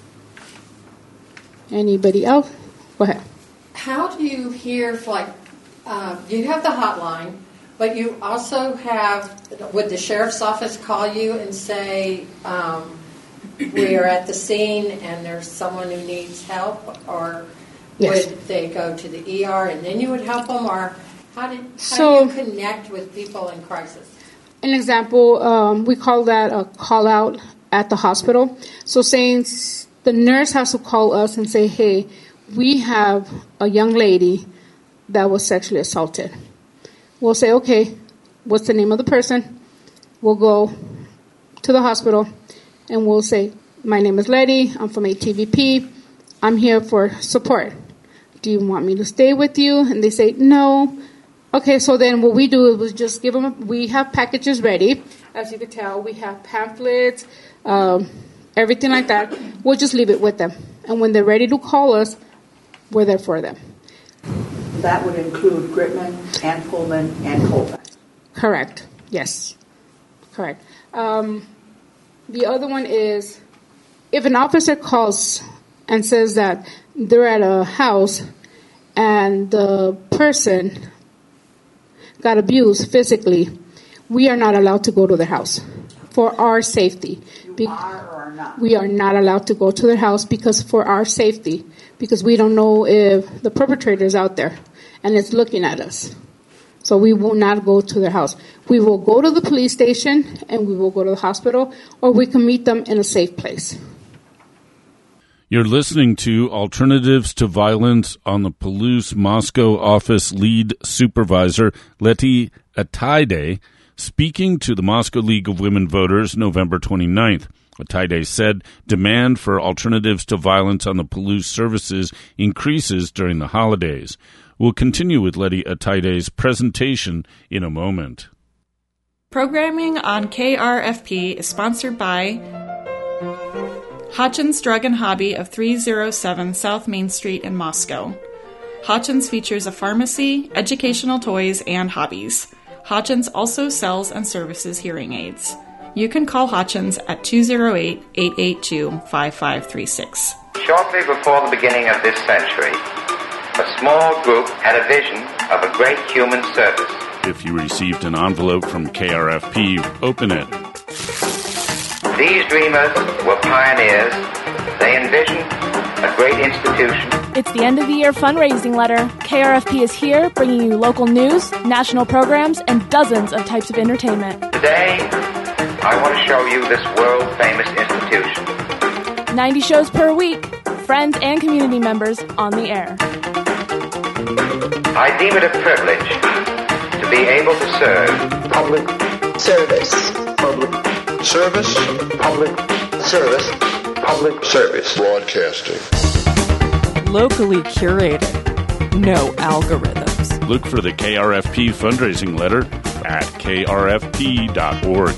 Anybody else? Go ahead. How do you hear, like, uh, you have the hotline, but you also have, would the sheriff's office call you and say, um, we are at the scene and there's someone who needs help? Or Yes. Would they go to the E R and then you would help them, or how, did, how so, do you connect with people in crisis? An example, um, we call that a call out at the hospital. So saying the nurse has to call us and say, hey, we have a young lady that was sexually assaulted. We'll say, okay, what's the name of the person? We'll go to the hospital and we'll say, my name is Letty, I'm from A T V P, I'm here for support. Do you want me to stay with you? And they say, no. Okay, so then what we do is just give them, a, we have packages ready. As you can tell, we have pamphlets, um, everything like that. We'll just leave it with them. And when they're ready to call us, we're there for them. That would include Gritman and Pullman and Colfax. Correct, yes, correct. Um, the other one is, if an officer calls and says that they're at a house and the person got abused physically, we are not allowed to go to their house for our safety. You are or are not? We are not allowed to go to their house because for our safety, because we don't know if the perpetrator is out there and is looking at us. So we will not go to their house. We will go to the police station and we will go to the hospital, or we can meet them in a safe place. You're listening to Alternatives to Violence on the Palouse Moscow office lead supervisor, Letty Ataide, speaking to the Moscow League of Women Voters November twenty-ninth. Ataide said demand for alternatives to violence on the Palouse services increases during the holidays. We'll continue with Letty Ataide's presentation in a moment. Programming on K R F P is sponsored by Hotchins Drug and Hobby of three oh seven South Main Street in Moscow. Hotchins features a pharmacy, educational toys, and hobbies. Hotchins also sells and services hearing aids. You can call Hotchins at two oh eight, eight eight two, five five three six. Shortly before the beginning of this century, a small group had a vision of a great human service. If you received an envelope from K R F P, open it. These dreamers were pioneers. They envisioned a great institution. It's the end of the year fundraising letter. K R F P is here bringing you local news, national programs, and dozens of types of entertainment. Today, I want to show you this world-famous institution. ninety shows per week. Friends and community members on the air. I deem it a privilege to be able to serve public service. Public service. Public service. Public service. Broadcasting. Locally curated. No algorithms. Look for the K R F P fundraising letter at k r f p dot org.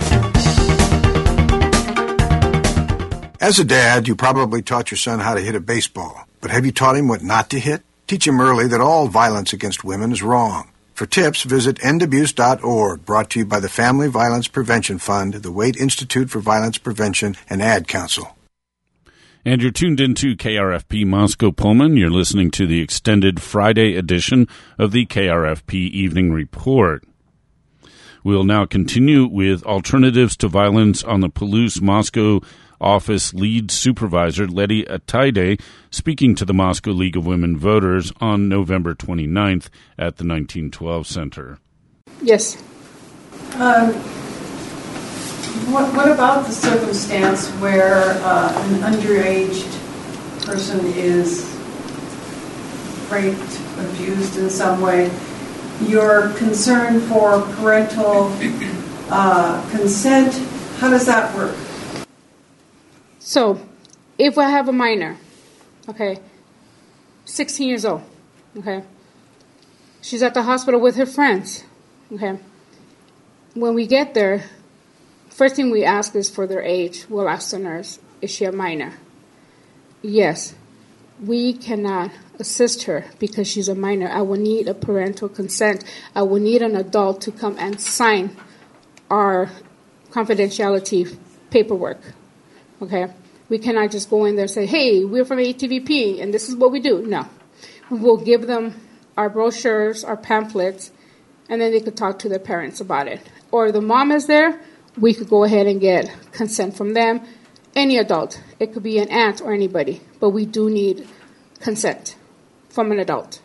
As a dad, you probably taught your son how to hit a baseball. But have you taught him what not to hit? Teach him early that all violence against women is wrong. For tips, visit end abuse dot org, brought to you by the Family Violence Prevention Fund, the Waite Institute for Violence Prevention, and Ad Council. And you're tuned into K R F P Moscow Pullman. You're listening to the extended Friday edition of the K R F P Evening Report. We'll now continue with Alternatives to Violence on the Palouse Moscow office lead supervisor, Letty Ataide, speaking to the Moscow League of Women Voters on November twenty-ninth at the nineteen twelve Center. Yes. Um, what, what about the circumstance where uh, an underage person is raped, abused in some way? Your concern for parental uh, consent, how does that work? So, if I have a minor, okay, sixteen years old, okay, she's at the hospital with her friends, okay, when we get there, first thing we ask is for their age. We'll ask the nurse, is she a minor? Yes. We cannot assist her because she's a minor. I will need a parental consent. I will need an adult to come and sign our confidentiality paperwork. Okay? We cannot just go in there and say, hey, we're from A T V P and this is what we do. No. We will give them our brochures, our pamphlets, and then they could talk to their parents about it. Or the mom is there, we could go ahead and get consent from them. Any adult. It could be an aunt or anybody. But we do need consent from an adult.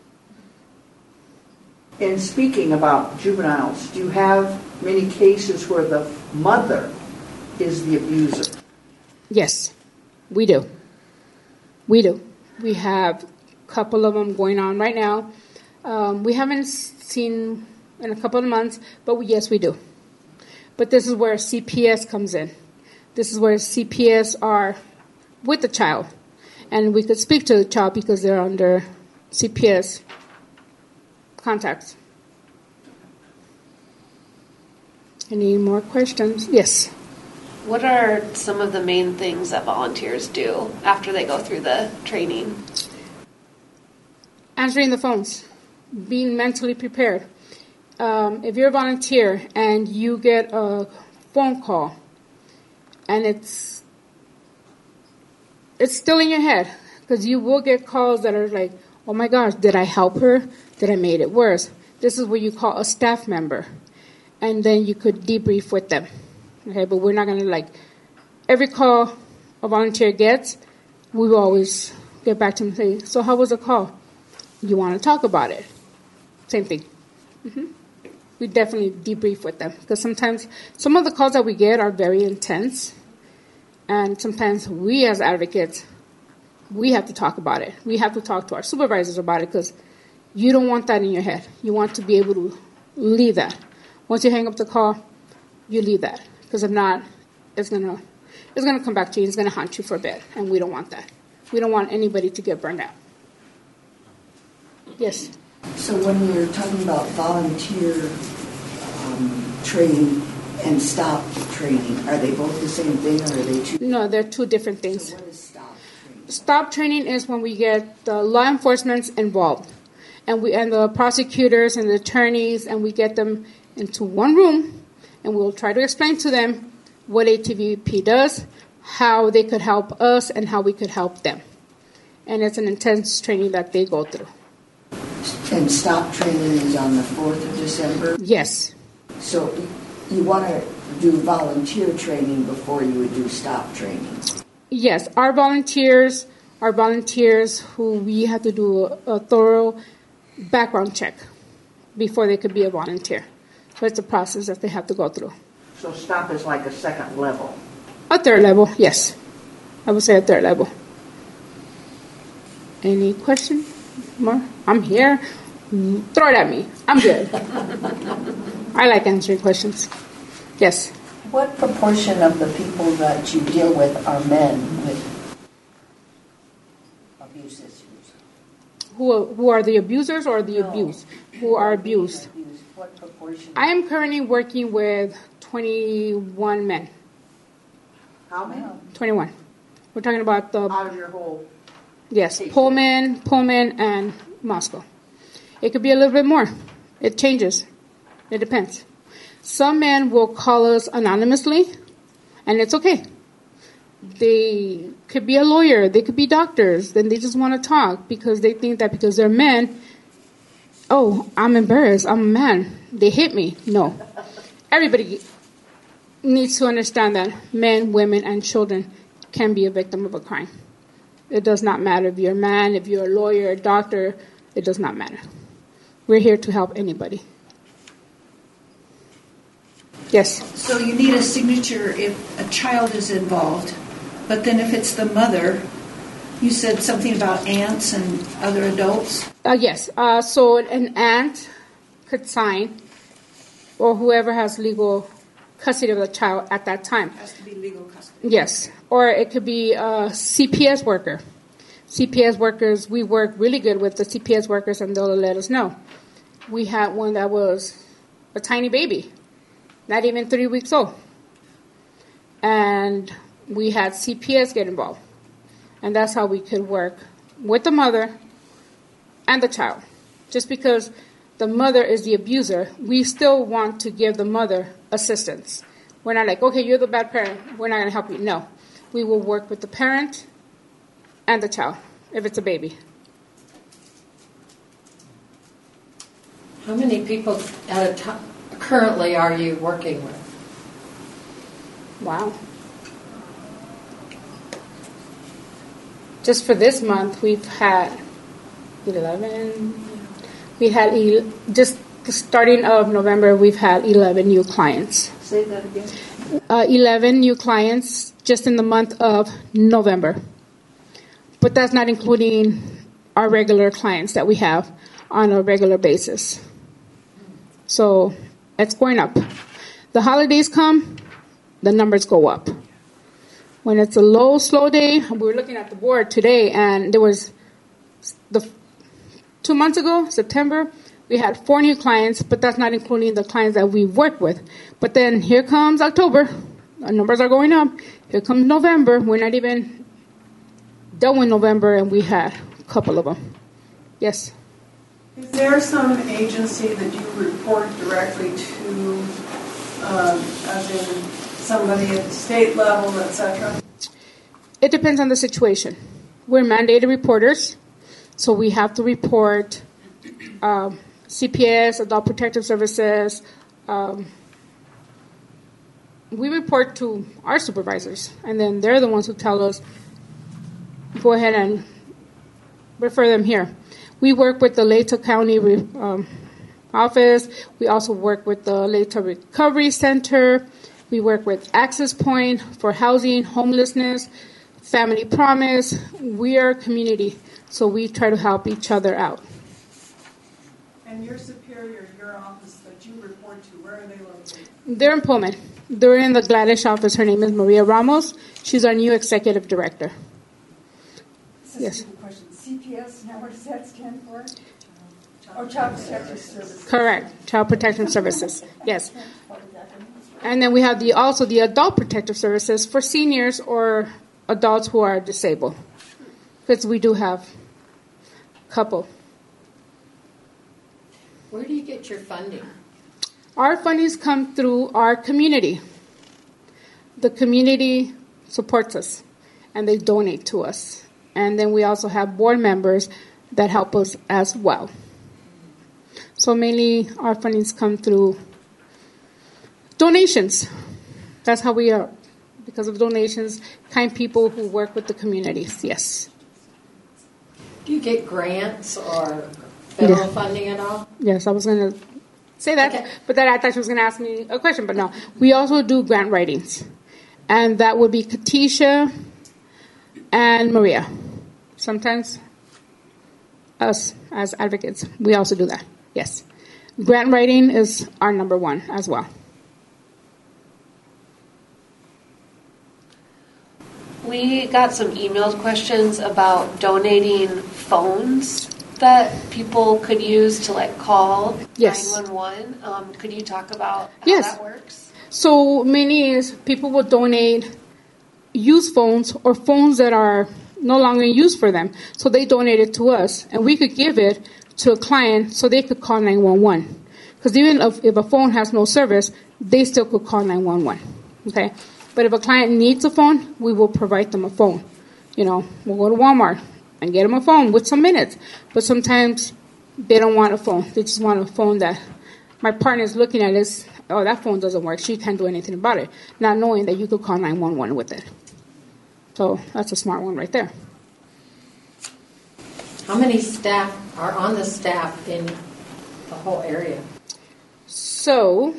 In speaking about juveniles, do you have many cases where the mother is the abuser? Yes, we do. We do. We have a couple of them going on right now. Um, we haven't seen in a couple of months, but we, yes, we do. But this is where C P S comes in. This is where C P S are with the child. And we could speak to the child because they're under C P S contacts. Any more questions? Yes. What are some of the main things that volunteers do after they go through the training? Answering the phones, being mentally prepared. Um, if you're a volunteer and you get a phone call and it's it's still in your head, because you will get calls that are like, oh my gosh, did I help her? Did I make it worse? This is what you call a staff member. And then you could debrief with them. Okay, but we're not going to like, every call a volunteer gets, we will always get back to them and say, so how was the call? You want to talk about it? Same thing. Mm-hmm. We definitely debrief with them, because sometimes some of the calls that we get are very intense. And sometimes we as advocates, we have to talk about it. We have to talk to our supervisors about it, because you don't want that in your head. You want to be able to leave that. Once you hang up the call, you leave that. Because if not, it's going to it's gonna come back to you. It's going to haunt you for a bit. And we don't want that. We don't want anybody to get burned out. Yes? So when you're talking about volunteer um, training and stop training, are they both the same thing, or are they two? No, they're two different things. So what is stop training? Stop training is when we get the law enforcement involved, and we and the prosecutors and the attorneys, and we get them into one room, and we'll try to explain to them what A T V P does, how they could help us, and how we could help them. And it's an intense training that they go through. And stop training is on the fourth of December? Yes. So you want to do volunteer training before you would do stop training? Yes. Our volunteers are volunteers who we have to do a, a thorough background check before they could be a volunteer. So it's a process that they have to go through. So stop is like a second level? A third level, yes. I would say a third level. Any question? More? I'm here. Throw it at me. I'm good. I like answering questions. Yes. What proportion of the people that you deal with are men with abuse issues? Who, who are the abusers or the no. abused? Who are abused? What proportion? I am currently working with twenty-one men. How many? twenty-one. We're talking about the... Out of your whole... Yes, case. Pullman, Pullman, and Moscow. It could be a little bit more. It changes. It depends. Some men will call us anonymously, and it's okay. They could be a lawyer. They could be doctors. Then they just want to talk because they think that because they're men, oh, I'm embarrassed. I'm a man. They hit me. No. Everybody needs to understand that men, women, and children can be a victim of a crime. It does not matter if you're a man, if you're a lawyer, a doctor. It does not matter. We're here to help anybody. Yes? So you need a signature if a child is involved. But then if it's the mother, you said something about aunts and other adults? Uh, yes. Uh, so an aunt could sign, or whoever has legal custody of the child at that time. It has to be legal custody. Yes. Or it could be a C P S worker. C P S workers, we work really good with the C P S workers, and they'll let us know. We had one that was a tiny baby, not even three weeks old. And we had C P S get involved. And that's how we could work with the mother and the child. Just because the mother is the abuser, we still want to give the mother assistance. We're not like, okay, you're the bad parent, we're not going to help you. No. We will work with the parent and the child, if it's a baby. How many people at a time currently are you working with? Wow. Just for this month, we've had eleven. We had el- just the starting of November. We've had eleven new clients. Say that again. Uh, eleven new clients just in the month of November. But that's not including our regular clients that we have on a regular basis. So it's going up. The holidays come, the numbers go up. When it's a low, slow day, we were looking at the board today, and there was the two months ago, September, we had four new clients, but that's not including the clients that we've worked with. But then here comes October. Our numbers are going up. Here comes November. We're not even done with November, and we had a couple of them. Yes? Is there some agency that you report directly to, um, as in somebody at the state level, et cetera? It depends on the situation. We're mandated reporters, so we have to report um, C P S, Adult Protective Services. Um, we report to our supervisors, and then they're the ones who tell us, go ahead and refer them here. We work with the Latah County um, office. We also work with the Latah Recovery Center. We work with Access Point for housing, homelessness, Family Promise. We are a community, so we try to help each other out. And your superior, your office that you report to, where are they located? They're in Pullman. They're in the Gladish office. Her name is Maria Ramos. She's our new executive director. Yes. Question. C P S, now what does that stand for? Oh, Child Protective Services. Correct. Child Protection Services. Yes. And then we have the also the Adult Protective Services for seniors or adults who are disabled. Because we do have a couple. Where do you get your funding? Our fundings come through our community. The community supports us, and they donate to us. And then we also have board members that help us as well. So mainly our fundings come through donations. That's how we are, because of donations, kind people who work with the communities, yes. Do you get grants or federal yeah. funding at all? Yes, I was going to say that, okay. But then I thought she was going to ask me a question, but no. We also do grant writings, and that would be Katisha and Maria. Sometimes us as advocates, we also do that, yes. Grant writing is our number one as well. We got some emailed questions about donating phones that people could use to like call yes. nine one one. Um, could you talk about how yes. that works? So many is people will donate used phones or phones that are no longer in use for them. So they donate it to us, and we could give it to a client so they could call nine one one. Because even if, if a phone has no service, they still could call nine one one. Okay? But if a client needs a phone, we will provide them a phone. You know, we'll go to Walmart and get them a phone with some minutes. But sometimes they don't want a phone. They just want a phone that my partner is looking at is, oh, that phone doesn't work. She can't do anything about it. Not knowing that you could call nine one one with it. So that's a smart one right there. How many staff are on the staff in the whole area? So...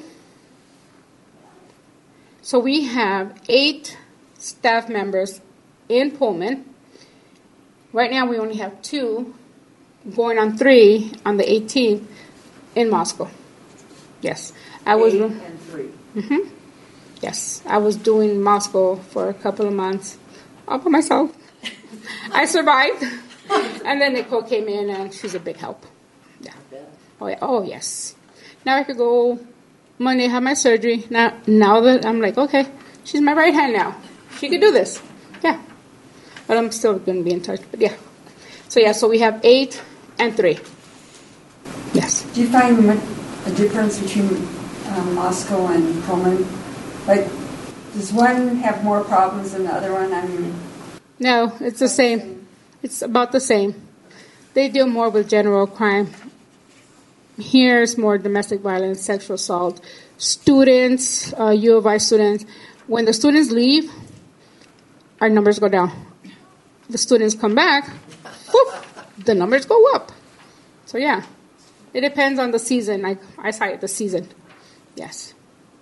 So we have eight staff members in Pullman. Right now we only have two, going on three on the eighteenth in Moscow. Yes. I was eight and three. Mm-hmm. Yes. I was doing Moscow for a couple of months all by myself. I survived. And then Nicole came in and she's a big help. Yeah. Oh, yeah. Oh yes. Now I could go Monday, have my surgery. Now, now that I'm like, okay, she's my right hand now. She could do this. Yeah. But I'm still going to be in touch. But yeah. So yeah, so we have eight and three. Yes. Do you find a difference between um, Moscow and Pullman? Like, does one have more problems than the other one? I mean, no, it's the same. It's about the same. They deal more with general crime. Here's more domestic violence, sexual assault. Students, uh, U of I students, when the students leave, our numbers go down. The students come back, whoop, the numbers go up. So yeah, it depends on the season. I I cite the season. Yes.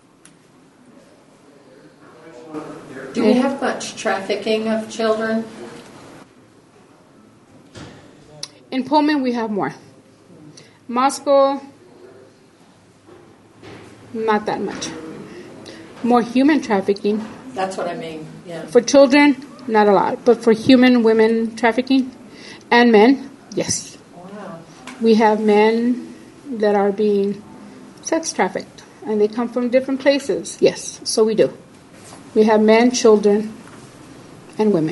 Do we have much trafficking of children? In Pullman, we have more. Moscow, not that much. More human trafficking. That's what I mean, yeah. For children, not a lot. But for human, women trafficking, and men, yes. Wow. We have men that are being sex trafficked, and they come from different places. Yes, so we do. We have men, children, and women.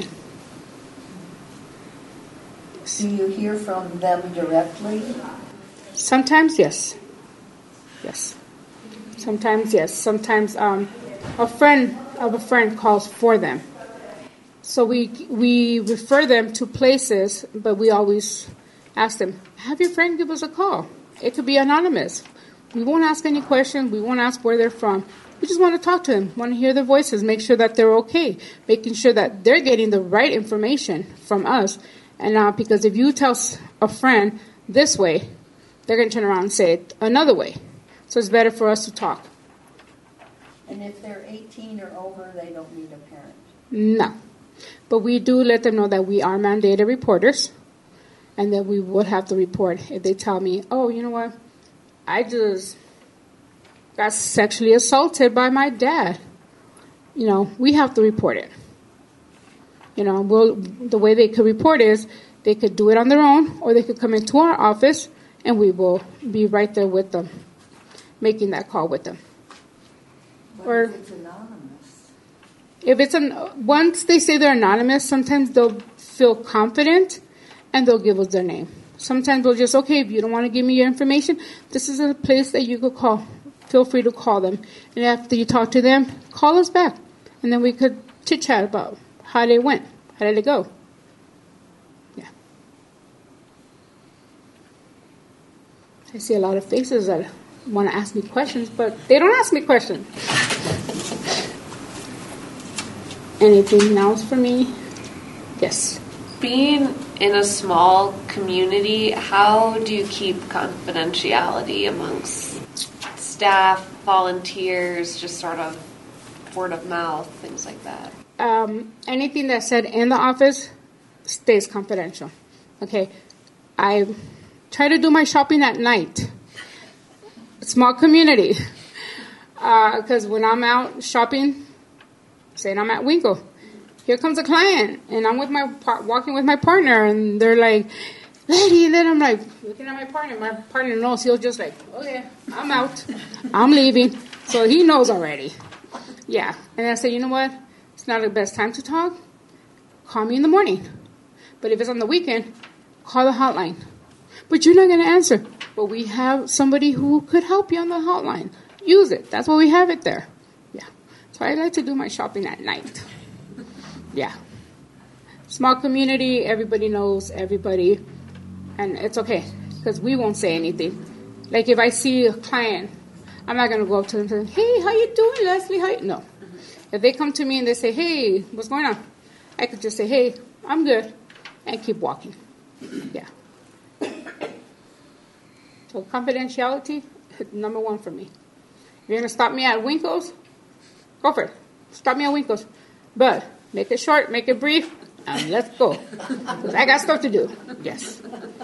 Do you hear from them directly? Sometimes, yes. Yes. Sometimes, yes. Sometimes um, a friend of a friend calls for them. So we we refer them to places, but we always ask them, have your friend give us a call. It could be anonymous. We won't ask any questions. We won't ask where they're from. We just want to talk to them, want to hear their voices, make sure that they're okay, making sure that they're getting the right information from us. And uh, because if you tell a friend this way, they're going to turn around and say it another way. So it's better for us to talk. And if they're eighteen or over, they don't need a parent? No. But we do let them know that we are mandated reporters and that we would have to report if they tell me, oh, you know what, I just got sexually assaulted by my dad. You know, we have to report it. You know, we'll, the way they could report is they could do it on their own, or they could come into our office, and we will be right there with them, making that call with them. What or if it's anonymous? If it's an once they say they're anonymous, sometimes they'll feel confident, and they'll give us their name. Sometimes they'll just, okay, if you don't want to give me your information, this is a place that you could call. Feel free to call them. And after you talk to them, call us back. And then we could chit-chat about how they went. How did it go? Yeah. I see a lot of faces that want to ask me questions, but they don't ask me questions. Anything else for me? Yes. Being in a small community, how do you keep confidentiality amongst staff, volunteers, just sort of word of mouth, things like that? Um, anything that's said in the office stays confidential. Okay, I try to do my shopping at night. Small community, because uh, when I'm out shopping, say I'm at Winkle, here comes a client, and I'm with my par- walking with my partner, and they're like, "Lady," and then I'm like looking at my partner. My partner knows. He'll just like, "Oh yeah, I'm out. I'm leaving." So he knows already. Yeah, and I say, you know what? It's not the best time to talk. Call me in the morning. But if it's on the weekend, call the hotline. But you're not going to answer. But we have somebody who could help you on the hotline. Use it. That's why we have it there. Yeah. So I like to do my shopping at night. Yeah. Small community, everybody knows everybody. And it's okay, because we won't say anything. Like if I see a client, I'm not going to go up to them and say, hey, how you doing, Leslie? How you? No. If they come to me and they say, hey, what's going on? I could just say, hey, I'm good, and keep walking. Yeah. So confidentiality, number one for me. If you're going to stop me at Winkle's, go for it. Stop me at Winkle's. But make it short, make it brief, and let's go. Because I got stuff to do. Yes.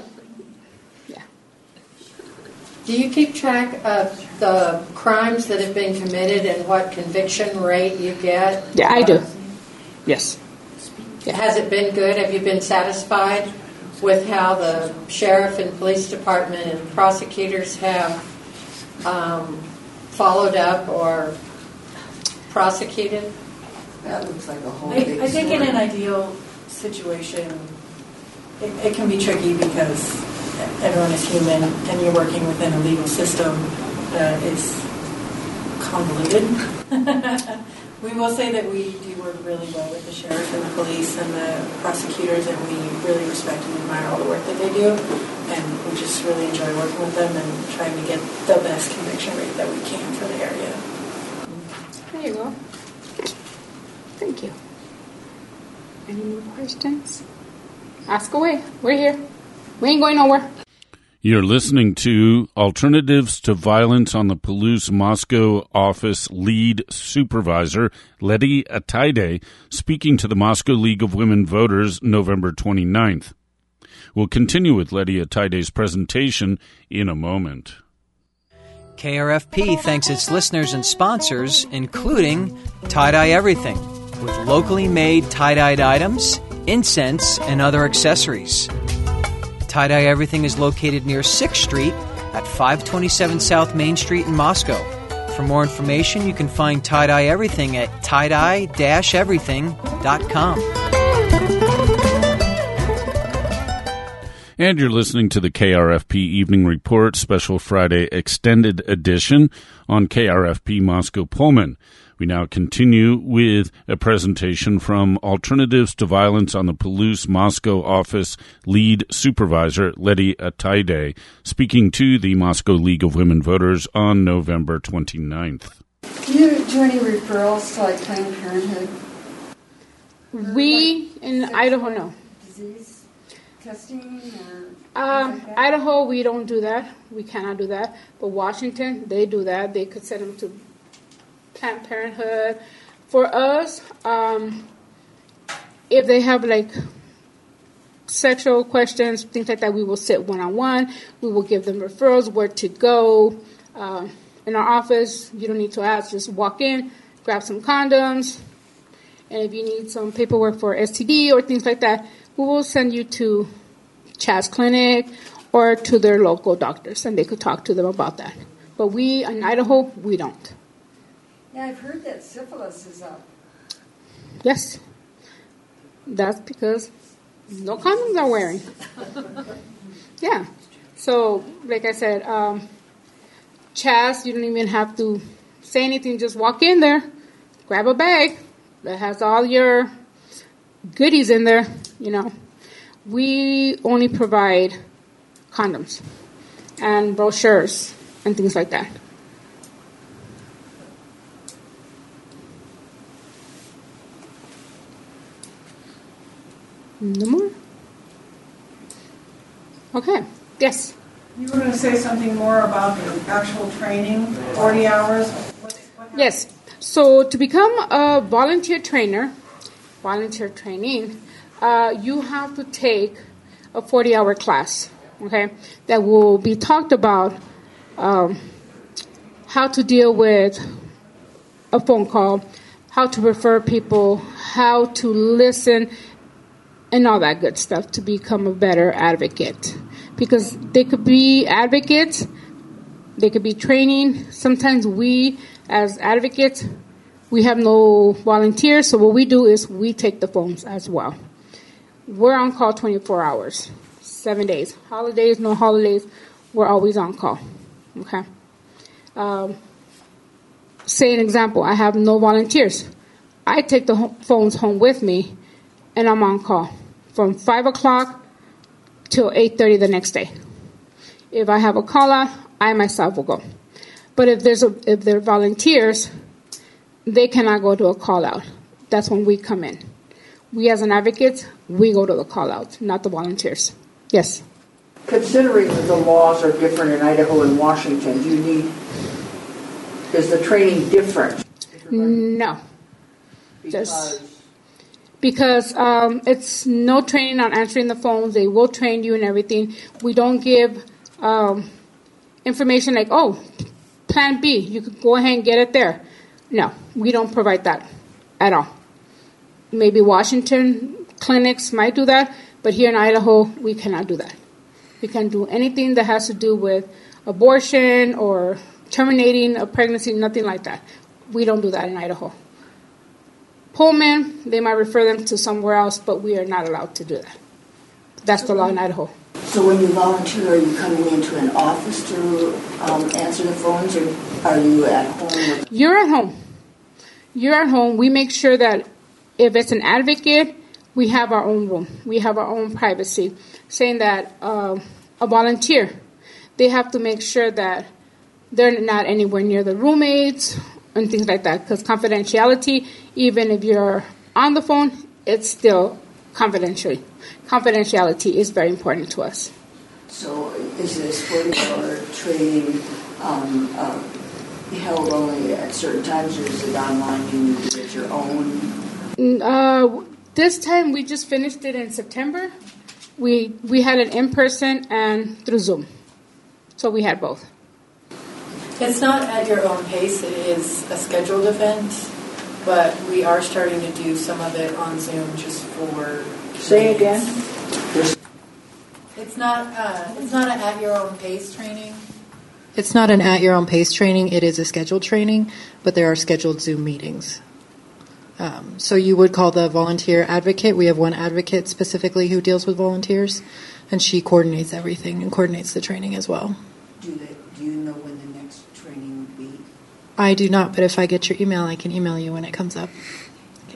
Do you keep track of the crimes that have been committed and what conviction rate you get? Yeah, I do. Yes. Yeah. Has it been good? Have you been satisfied with how the sheriff and police department and prosecutors have um, followed up or prosecuted? That looks like a whole I, big I think story. in an ideal situation, it, it can be tricky because everyone is human, and you're working within a legal system that is convoluted. We will say that we do work really well with the sheriff and the police and the prosecutors, and we really respect and admire all the work that they do, and we just really enjoy working with them and trying to get the best conviction rate that we can for the area. There you go. Thank you. Any more questions? Ask away. We're here. We ain't going nowhere. You're listening to Alternatives to Violence on the Palouse Moscow office lead supervisor, Letty Ataide, speaking to the Moscow League of Women Voters November twenty-ninth. We'll continue with Letty Ataide's presentation in a moment. K R F P thanks its listeners and sponsors, including Tie-Dye Everything, with locally made tie-dyed items, incense, and other accessories. Tie-Dye Everything is located near sixth Street at five twenty-seven South Main Street in Moscow. For more information, you can find Tie-Dye Everything at tie dye dash everything dot com. And you're listening to the K R F P Evening Report Special Friday Extended Edition on K R F P Moscow Pullman. We now continue with a presentation from Alternatives to Violence on the Palouse Moscow office lead supervisor, Letty Ataide, speaking to the Moscow League of Women Voters on November twenty-ninth. Do you do any referrals to like Planned Parenthood? We in Idaho, no. Disease testing or Um, like Idaho, we don't do that. We cannot do that. But Washington, they do that. They could send them to Planned Parenthood. For us, um, if they have like sexual questions, things like that, we will sit one-on-one. We will give them referrals, where to go. Uh, in our office, you don't need to ask. Just walk in, grab some condoms. And if you need some paperwork for S T D or things like that, we will send you to Chaz Clinic or to their local doctors, and they could talk to them about that. But we, in Idaho, we don't. Yeah, I've heard that syphilis is up. Yes. That's because no condoms are wearing. Yeah. So, like I said, um, Chaz, you don't even have to say anything. Just walk in there, grab a bag that has all your goodies in there, you know. We only provide condoms and brochures and things like that. No more? Okay. Yes. You were going to say something more about the actual training, forty hours? What, what yes. So to become a volunteer trainer, volunteer training, uh, you have to take a forty-hour class, okay, that will be talked about um, how to deal with a phone call, how to refer people, how to listen, and all that good stuff to become a better advocate. Because they could be advocates, they could be training. Sometimes we, as advocates, we have no volunteers, so what we do is we take the phones as well. We're on call twenty-four hours, seven days. Holidays, no holidays, we're always on call, okay? Um, say an example, I have no volunteers. I take the ho- phones home with me, and I'm on call from five o'clock till eight thirty the next day. If I have a call out, I myself will go. But if there's a, if there are volunteers, they cannot go to a call out. That's when we come in. We as an advocate, we go to the call out, not the volunteers. Yes. Considering that the laws are different in Idaho and Washington, do you need, is the training different? No. Because Just because um, it's no training on answering the phones. They will train you and everything. We don't give um, information like, oh, Plan B, you could go ahead and get it there. No, we don't provide that at all. Maybe Washington clinics might do that, but here in Idaho, we cannot do that. We can't do anything that has to do with abortion or terminating a pregnancy, nothing like that. We don't do that in Idaho. Pullman, they might refer them to somewhere else, but we are not allowed to do that. That's the law in Idaho. So when you volunteer, are you coming into an office to um, answer the phones, or are you at home? With- You're at home. You're at home. We make sure that if it's an advocate, we have our own room. We have our own privacy. Saying that uh, a volunteer, they have to make sure that they're not anywhere near the roommates and things like that, because confidentiality, even if you're on the phone, it's still confidential. Confidentiality is very important to us. So is this forty-hour training um, uh, held only at certain times, or is it online and you do it your own? Uh, this time we just finished it in September. We we had it in person and through Zoom. So we had both. It's not at your own pace. It is a scheduled event, but we are starting to do some of it on Zoom just for... Say again? It's not, uh, it's not an at your own pace training. It's not an at your own pace training. It is a scheduled training, but there are scheduled Zoom meetings. Um, so you would call the volunteer advocate. We have one advocate specifically who deals with volunteers, and she coordinates everything and coordinates the training as well. Do, they, do you know when the next training will be? I do not, but if I get your email, I can email you when it comes up. Okay.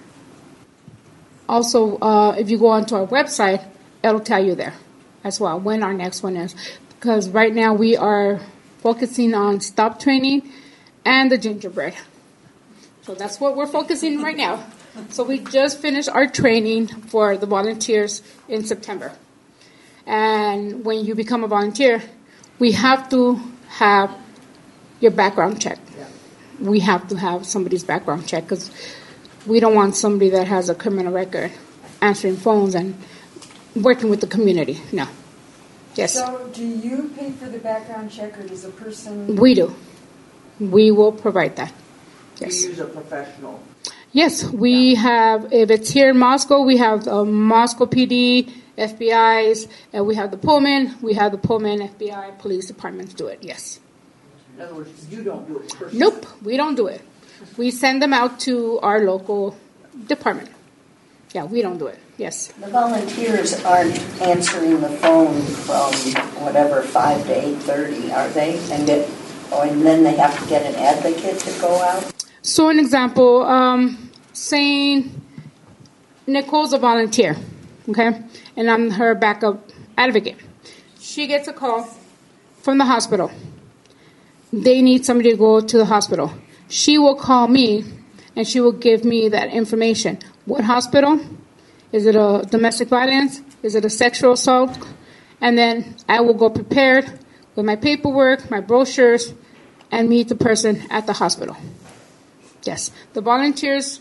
Also, uh, if you go onto our website, it'll tell you there as well when our next one is. Because right now we are focusing on stop training and the gingerbread. So that's what we're focusing right now. So we just finished our training for the volunteers in September. And when you become a volunteer, we have to have your background check. We have to have somebody's background check because we don't want somebody that has a criminal record answering phones and working with the community. No. Yes. So do you pay for the background check, or does a person... We do. We will provide that. Yes. You use a professional. Yes, we have, if it's here in Moscow, we have the Moscow P D, F B Is, and we have the Pullman. We have the Pullman, F B I, police departments do it, yes. In other words, you don't do it personally. Nope, we don't do it. We send them out to our local department. Yeah, we don't do it, yes. The volunteers aren't answering the phone from whatever, five to eight thirty, are they? And, get, oh, and then they have to get an advocate to go out? So an example, um, saying Nicole's a volunteer, okay, and I'm her backup advocate. She gets a call from the hospital. They need somebody to go to the hospital. She will call me, and she will give me that information. What hospital? Is it a domestic violence? Is it a sexual assault? And then I will go prepared with my paperwork, my brochures, and meet the person at the hospital. Yes, the volunteers,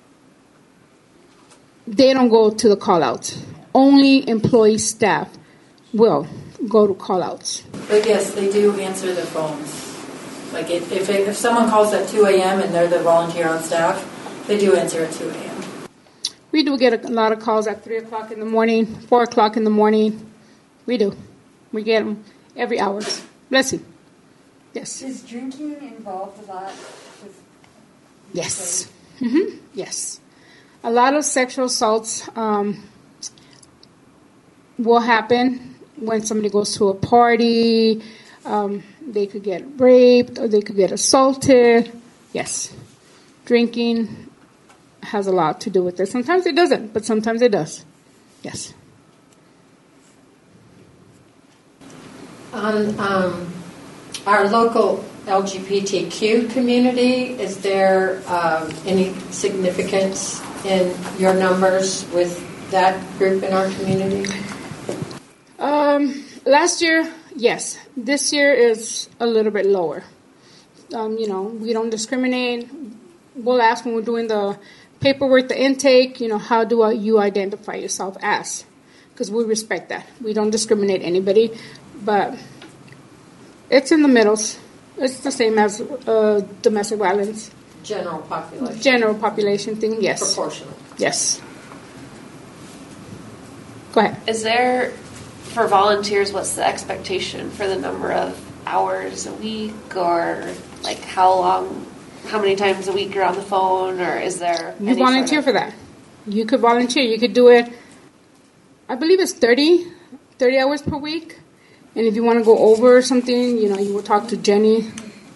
they don't go to the call-outs. Only employee staff will go to call-outs. But yes, they do answer the phones. Like if if, it, if someone calls at two a.m. and they're the volunteer on staff, they do answer at two a.m. We do get a lot of calls at three o'clock in the morning, four o'clock in the morning. We do. We get them every hour. Bless you. Yes. Is drinking involved a lot? With yes. Mm-hmm. Yes. A lot of sexual assaults um, will happen when somebody goes to a party. Um, they could get raped or they could get assaulted. Yes. Drinking has a lot to do with it. Sometimes it doesn't, but sometimes it does. Yes. On um, our local L G B T Q community, is there um, any significance in your numbers with that group in our community? Um, last year, yes. This year is a little bit lower. Um, you know, we don't discriminate. We'll ask when we're doing the paperwork, the intake, you know, how do you identify yourself as? Because we respect that. We don't discriminate anybody, but it's in the middles. It's the same as uh, domestic violence. General population. General population thing, yes. Proportional. Yes. Go ahead. Is there, for volunteers, what's the expectation for the number of hours a week, or like how long, how many times a week you're on the phone, or is there... You volunteer sort of... for that. You could volunteer. You could do it, I believe it's thirty, thirty hours per week. And if you want to go over something, you know, you will talk to Jenny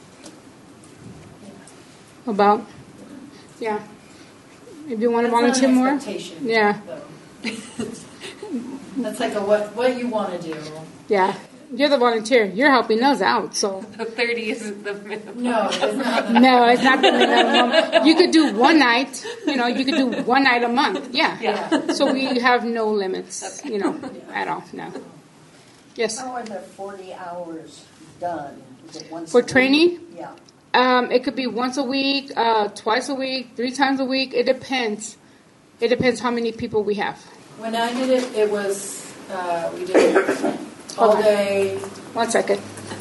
about, yeah. If you want to That's volunteer more, yeah. yeah. That's like a what what you want to do. Yeah. You're the volunteer. You're helping us out, so. The thirty isn't the minimum. No, it's not the No, it's not the minimum. You could do one night, you know, you could do one night a month. Yeah. Yeah. So we have no limits, you know, at all, no. Yes. How are the forty hours done? Is it once For a week? training? Yeah. Um, it could be once a week, uh, twice a week, three times a week. It depends. It depends how many people we have. When I did it, it was, uh, we did it all day. One second.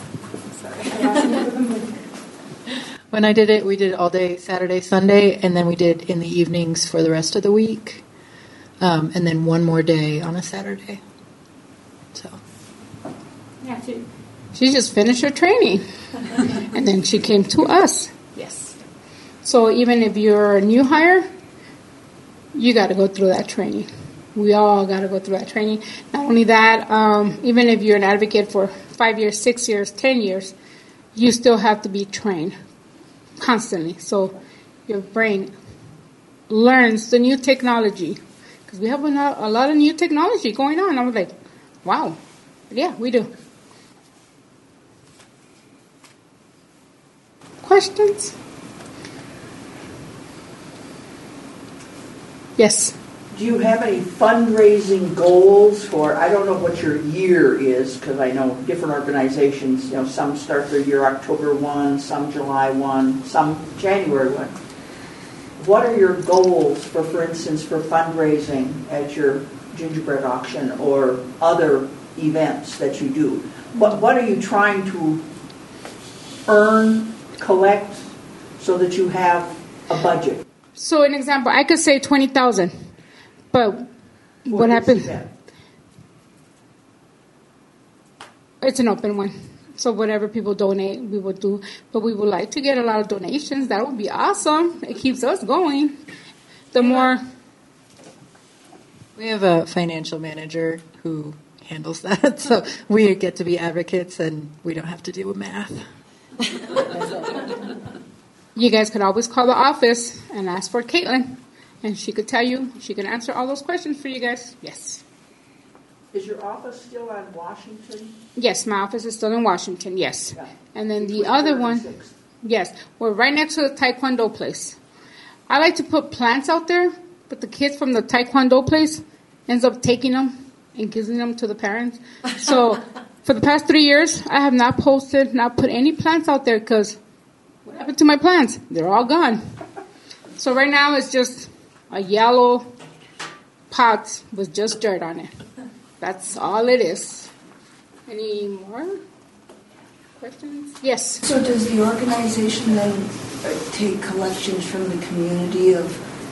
When I did it, we did all day Saturday, Sunday, and then we did in the evenings for the rest of the week. Um, and then one more day on a Saturday. So. Yeah, she, she just finished her training. And then she came to us. Yes. So even if you're a new hire, you got to go through that training. We all got to go through that training. Not only that, um, even if you're an advocate for five years, six years, ten years, you still have to be trained constantly. So your brain learns the new technology. Because we have a lot, a lot of new technology going on. I was like, wow. Yeah, we do. Questions? Yes. Do you have any fundraising goals for, I don't know what your year is, because I know different organizations, you know, some start their year October first, some July first, some January first. What are your goals for, for instance, for fundraising at your gingerbread auction or other events that you do? What, what are you trying to earn, collect, so that you have a budget? So an example, I could say twenty thousand. But what, what happens? It's an open one. So whatever people donate, we will do. But we would like to get a lot of donations. That would be awesome. It keeps us going. The more... We have a financial manager who handles that. So we get to be advocates and we don't have to deal with math. You guys could always call the office and ask for Caitlin. And she could tell you, she can answer all those questions for you guys. Yes. Is your office still on Washington? Yes, my office is still in Washington, yes. Yeah. And then the other one, yes, we're right next to the Taekwondo place. I like to put plants out there, but the kids from the Taekwondo place ends up taking them and giving them to the parents. So for the past three years, I have not posted, not put any plants out there because what happened to my plants? They're all gone. So right now it's just a yellow pot with just dirt on it. That's all it is. Any more questions? Yes. So does the organization then take collections from the community of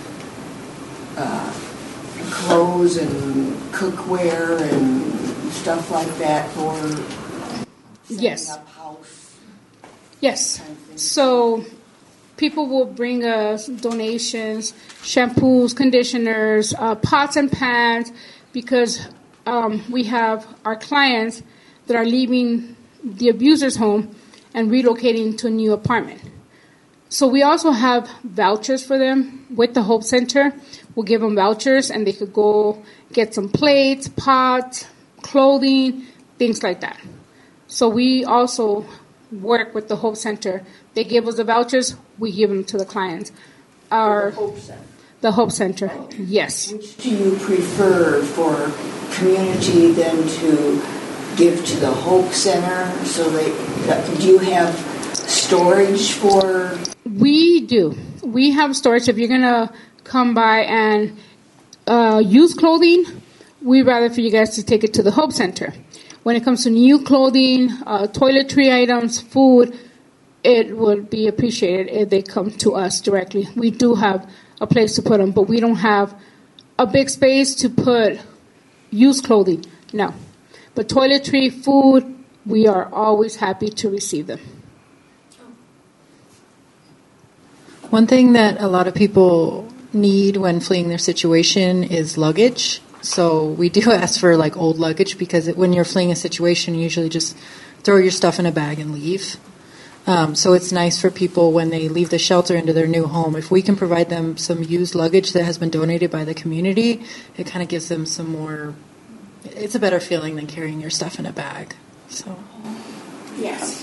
uh, clothes and cookware and stuff like that for setting yes. up house? Yes. Kind of so people will bring us donations, shampoos, conditioners, uh, pots and pans, because um, we have our clients that are leaving the abuser's home and relocating to a new apartment. So we also have vouchers for them with the Hope Center. We'll give them vouchers and they could go get some plates, pots, clothing, things like that. So we also work with the Hope Center. They give us the vouchers, we give them to the clients. Our the Hope Center. The Hope Center, yes. Which do you prefer for community than to give to the Hope Center? So they, do you have storage for? We do. We have storage. If you're going to come by and uh, use clothing, we'd rather for you guys to take it to the Hope Center. When it comes to new clothing, uh, toiletry items, food, it would be appreciated if they come to us directly. We do have a place to put them, but we don't have a big space to put used clothing. No. But toiletry, food, we are always happy to receive them. One thing that a lot of people need when fleeing their situation is luggage. So we do ask for like old luggage because it, when you're fleeing a situation, you usually just throw your stuff in a bag and leave. Um, so it's nice for people when they leave the shelter into their new home. If we can provide them some used luggage that has been donated by the community, it kind of gives them some more, it's a better feeling than carrying your stuff in a bag. So, yes.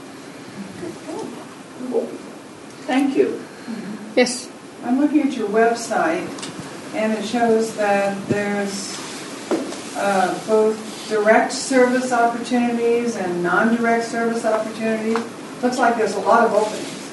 Thank you. Yes. I'm looking at your website, and it shows that there's uh, both direct service opportunities and non-direct service opportunities. Looks like there's a lot of openings.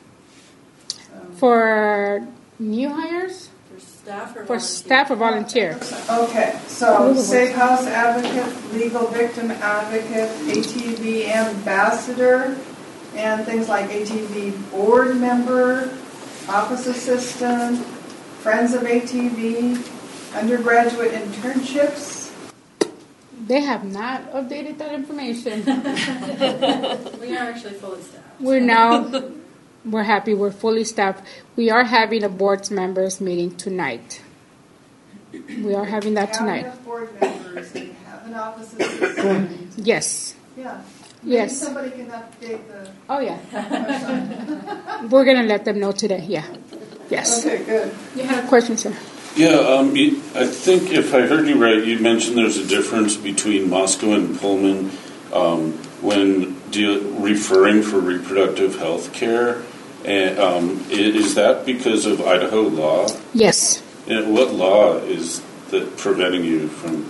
For new hires? For staff or For staff or volunteer? Okay, so Safe House Advocate, Legal Victim Advocate, A T V Ambassador, and things like A T V Board Member, Office Assistant, Friends of A T V, undergraduate internships. They have not updated that information. We are actually fully staffed. We're now, we're happy, we're fully staffed. We are having a board's members meeting tonight. We are having that tonight. Have enough board members and have an office assistant. Yes. Yeah. Maybe Yes. somebody can update the. Oh, yeah. We're going to let them know today, yeah. Yes. Okay, good. You had a question, sir? Yeah, um, you, I think if I heard you right, you mentioned there's a difference between Moscow and Pullman um, when deal, referring for reproductive health care. And, um, is that because of Idaho law? Yes. And what law is that preventing you from?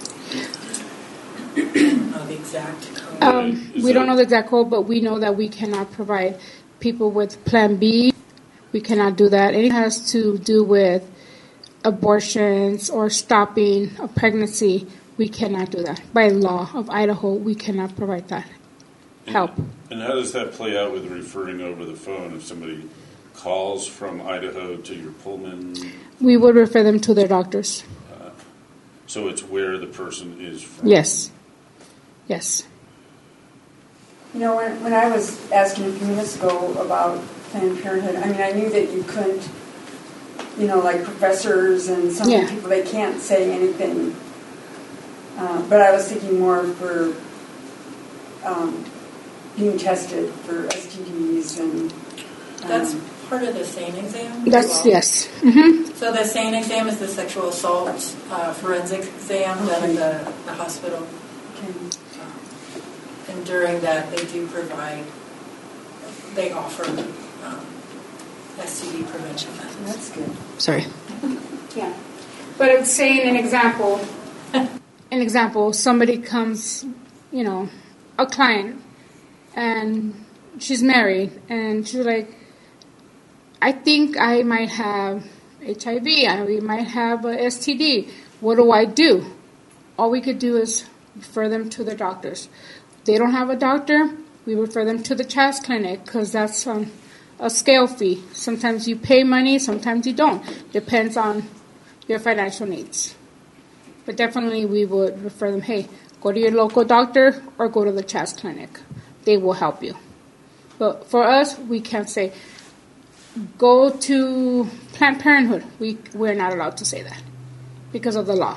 Oh, the exact code. Um, we don't know the exact code, but we know that we cannot provide people with Plan B. We cannot do that. It has to do with abortions or stopping a pregnancy. We cannot do that. By law of Idaho, we cannot provide that help. And how does that play out with referring over the phone if somebody calls from Idaho to your Pullman? We would refer them to their doctors. Uh, so it's where the person is from? Yes. Yes. You know, when, when I was asking a few minutes ago about Planned Parenthood, I mean, I knew that you couldn't, you know, like professors and some Yeah. people, they can't say anything. Uh, but I was thinking more for um, being tested for S T Ds and... Um, That's part of the SANE exam? That's, as well. yes. Mm-hmm. So the SANE exam is the sexual assault uh, forensic exam done in the, the hospital. Okay. Um, and during that, they do provide, they offer um, S T D prevention methods. That's good. Sorry. Yeah. But it's saying an example. An example, somebody comes, you know, a client, and she's married, and she's like, I think I might have H I V, I might have a S T D. What do I do? All we could do is refer them to the doctors. They don't have a doctor, we refer them to the CHAS clinic, because that's on a scale fee. Sometimes you pay money, sometimes you don't. Depends on your financial needs. But definitely we would refer them, hey, go to your local doctor or go to the CHAS clinic. They will help you. But for us, we can't say, go to Planned Parenthood. We, we're not allowed to say that because of the law.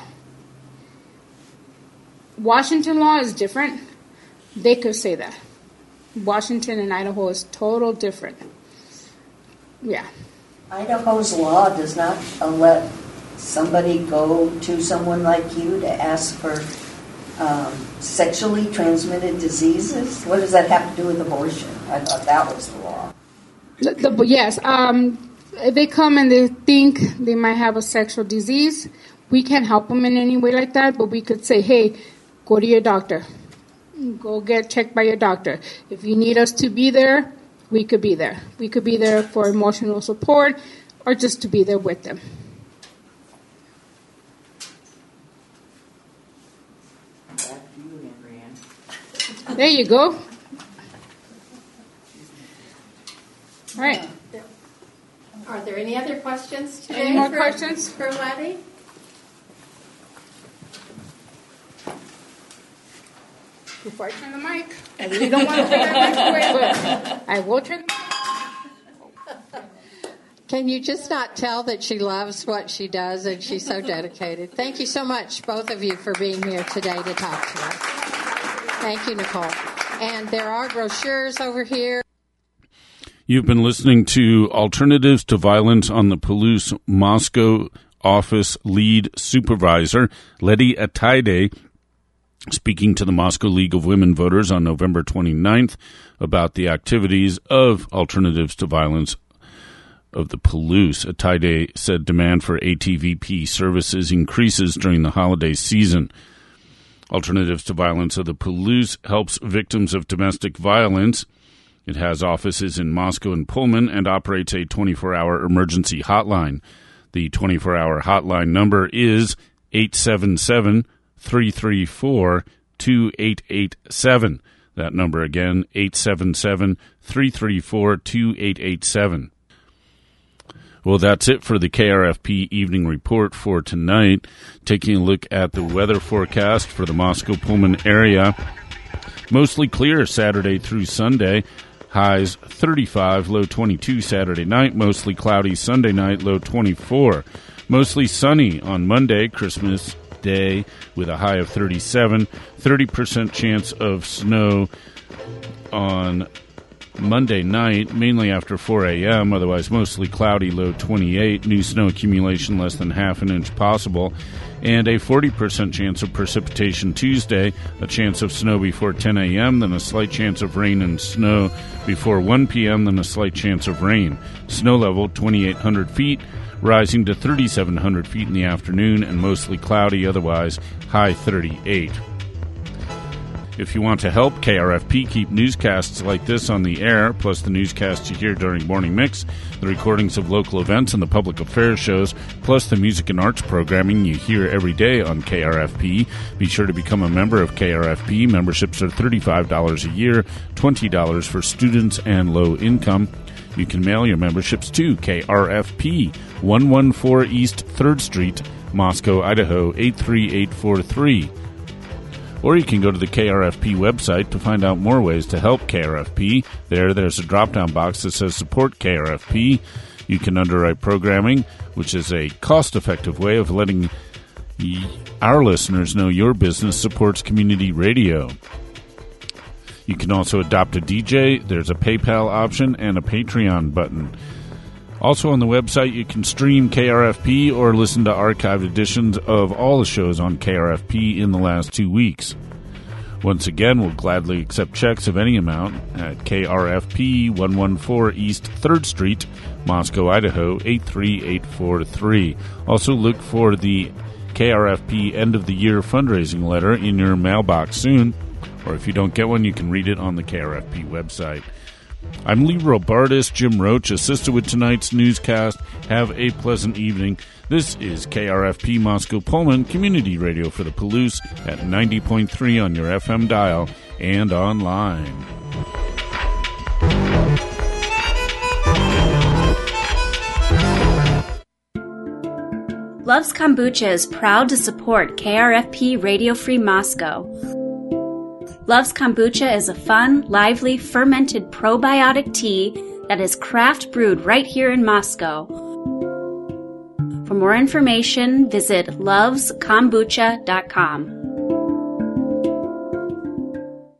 Washington law is different. They could say that. Washington and Idaho is total different. Yeah. Idaho's law does not uh, let somebody go to someone like you to ask for um, sexually transmitted diseases? What does that have to do with abortion? I thought that was the law. The, the, yes. Um, they come and they think they might have a sexual disease. We can't help them in any way like that, but we could say, hey, go to your doctor. Go get checked by your doctor. If you need us to be there, we could be there. We could be there for emotional support or just to be there with them. There you go. All right. Are there any other questions today? Any more for, questions? for Letty? Before I turn the mic, I really don't want to turn the mic away, but I will turn the mic. Can you just not tell that she loves what she does and she's so dedicated? Thank you so much, both of you, for being here today to talk to us. Thank you, Nicole. And there are brochures over here. You've been listening to Alternatives to Violence on the Palouse Moscow Office Lead Supervisor, Letty Ataide, speaking to the Moscow League of Women Voters on November twenty-ninth about the activities of Alternatives to Violence of the Palouse. Ataide said demand for A T V P services increases during the holiday season. Alternatives to Violence of the Palouse helps victims of domestic violence. It has offices in Moscow and Pullman and operates a twenty-four hour emergency hotline. The twenty-four hour hotline number is eight seven seven, three three four, two eight eight seven. That number again, eight seven seven, three three four, two eight eight seven. Well, that's it for the K R F P Evening Report for tonight. Taking a look at the weather forecast for the Moscow-Pullman area. Mostly clear Saturday through Sunday. Highs thirty-five, low twenty-two Saturday night. Mostly cloudy Sunday night, low twenty-four. Mostly sunny on Monday, Christmas Day, with a high of thirty-seven. thirty percent chance of snow on Monday night, mainly after four a.m., otherwise mostly cloudy, low twenty-eight. New snow accumulation less than half an inch possible. And a forty percent chance of precipitation Tuesday, a chance of snow before ten a.m., then a slight chance of rain and snow before one p.m., then a slight chance of rain. Snow level twenty-eight hundred feet, rising to thirty-seven hundred feet in the afternoon, and mostly cloudy, otherwise high thirty-eight. If you want to help K R F P keep newscasts like this on the air, plus the newscasts you hear during Morning Mix, the recordings of local events and the public affairs shows, plus the music and arts programming you hear every day on K R F P, be sure to become a member of K R F P. Memberships are thirty-five dollars a year, twenty dollars for students and low income. You can mail your memberships to K R F P, one fourteen East third Street, Moscow, Idaho, eight three eight four three. Or you can go to the K R F P website to find out more ways to help K R F P. There, there's a drop-down box that says Support K R F P. You can underwrite programming, which is a cost-effective way of letting our listeners know your business supports community radio. You can also adopt a D J. There's a PayPal option and a Patreon button. Also on the website, you can stream K R F P or listen to archived editions of all the shows on K R F P in the last two weeks. Once again, we'll gladly accept checks of any amount at K R F P, one fourteen East third Street, Moscow, Idaho, eight three eight four three. Also look for the K R F P end-of-the-year fundraising letter in your mailbox soon, or if you don't get one, you can read it on the K R F P website. I'm Lee Robartis. Jim Roach assisted with tonight's newscast. Have a pleasant evening. This is K R F P Moscow Pullman Community Radio for the Palouse at ninety point three on your F M dial and online. Love's Kombucha is proud to support K R F P Radio Free Moscow. Love's Kombucha is a fun, lively, fermented probiotic tea that is craft brewed right here in Moscow. For more information, visit loves kombucha dot com.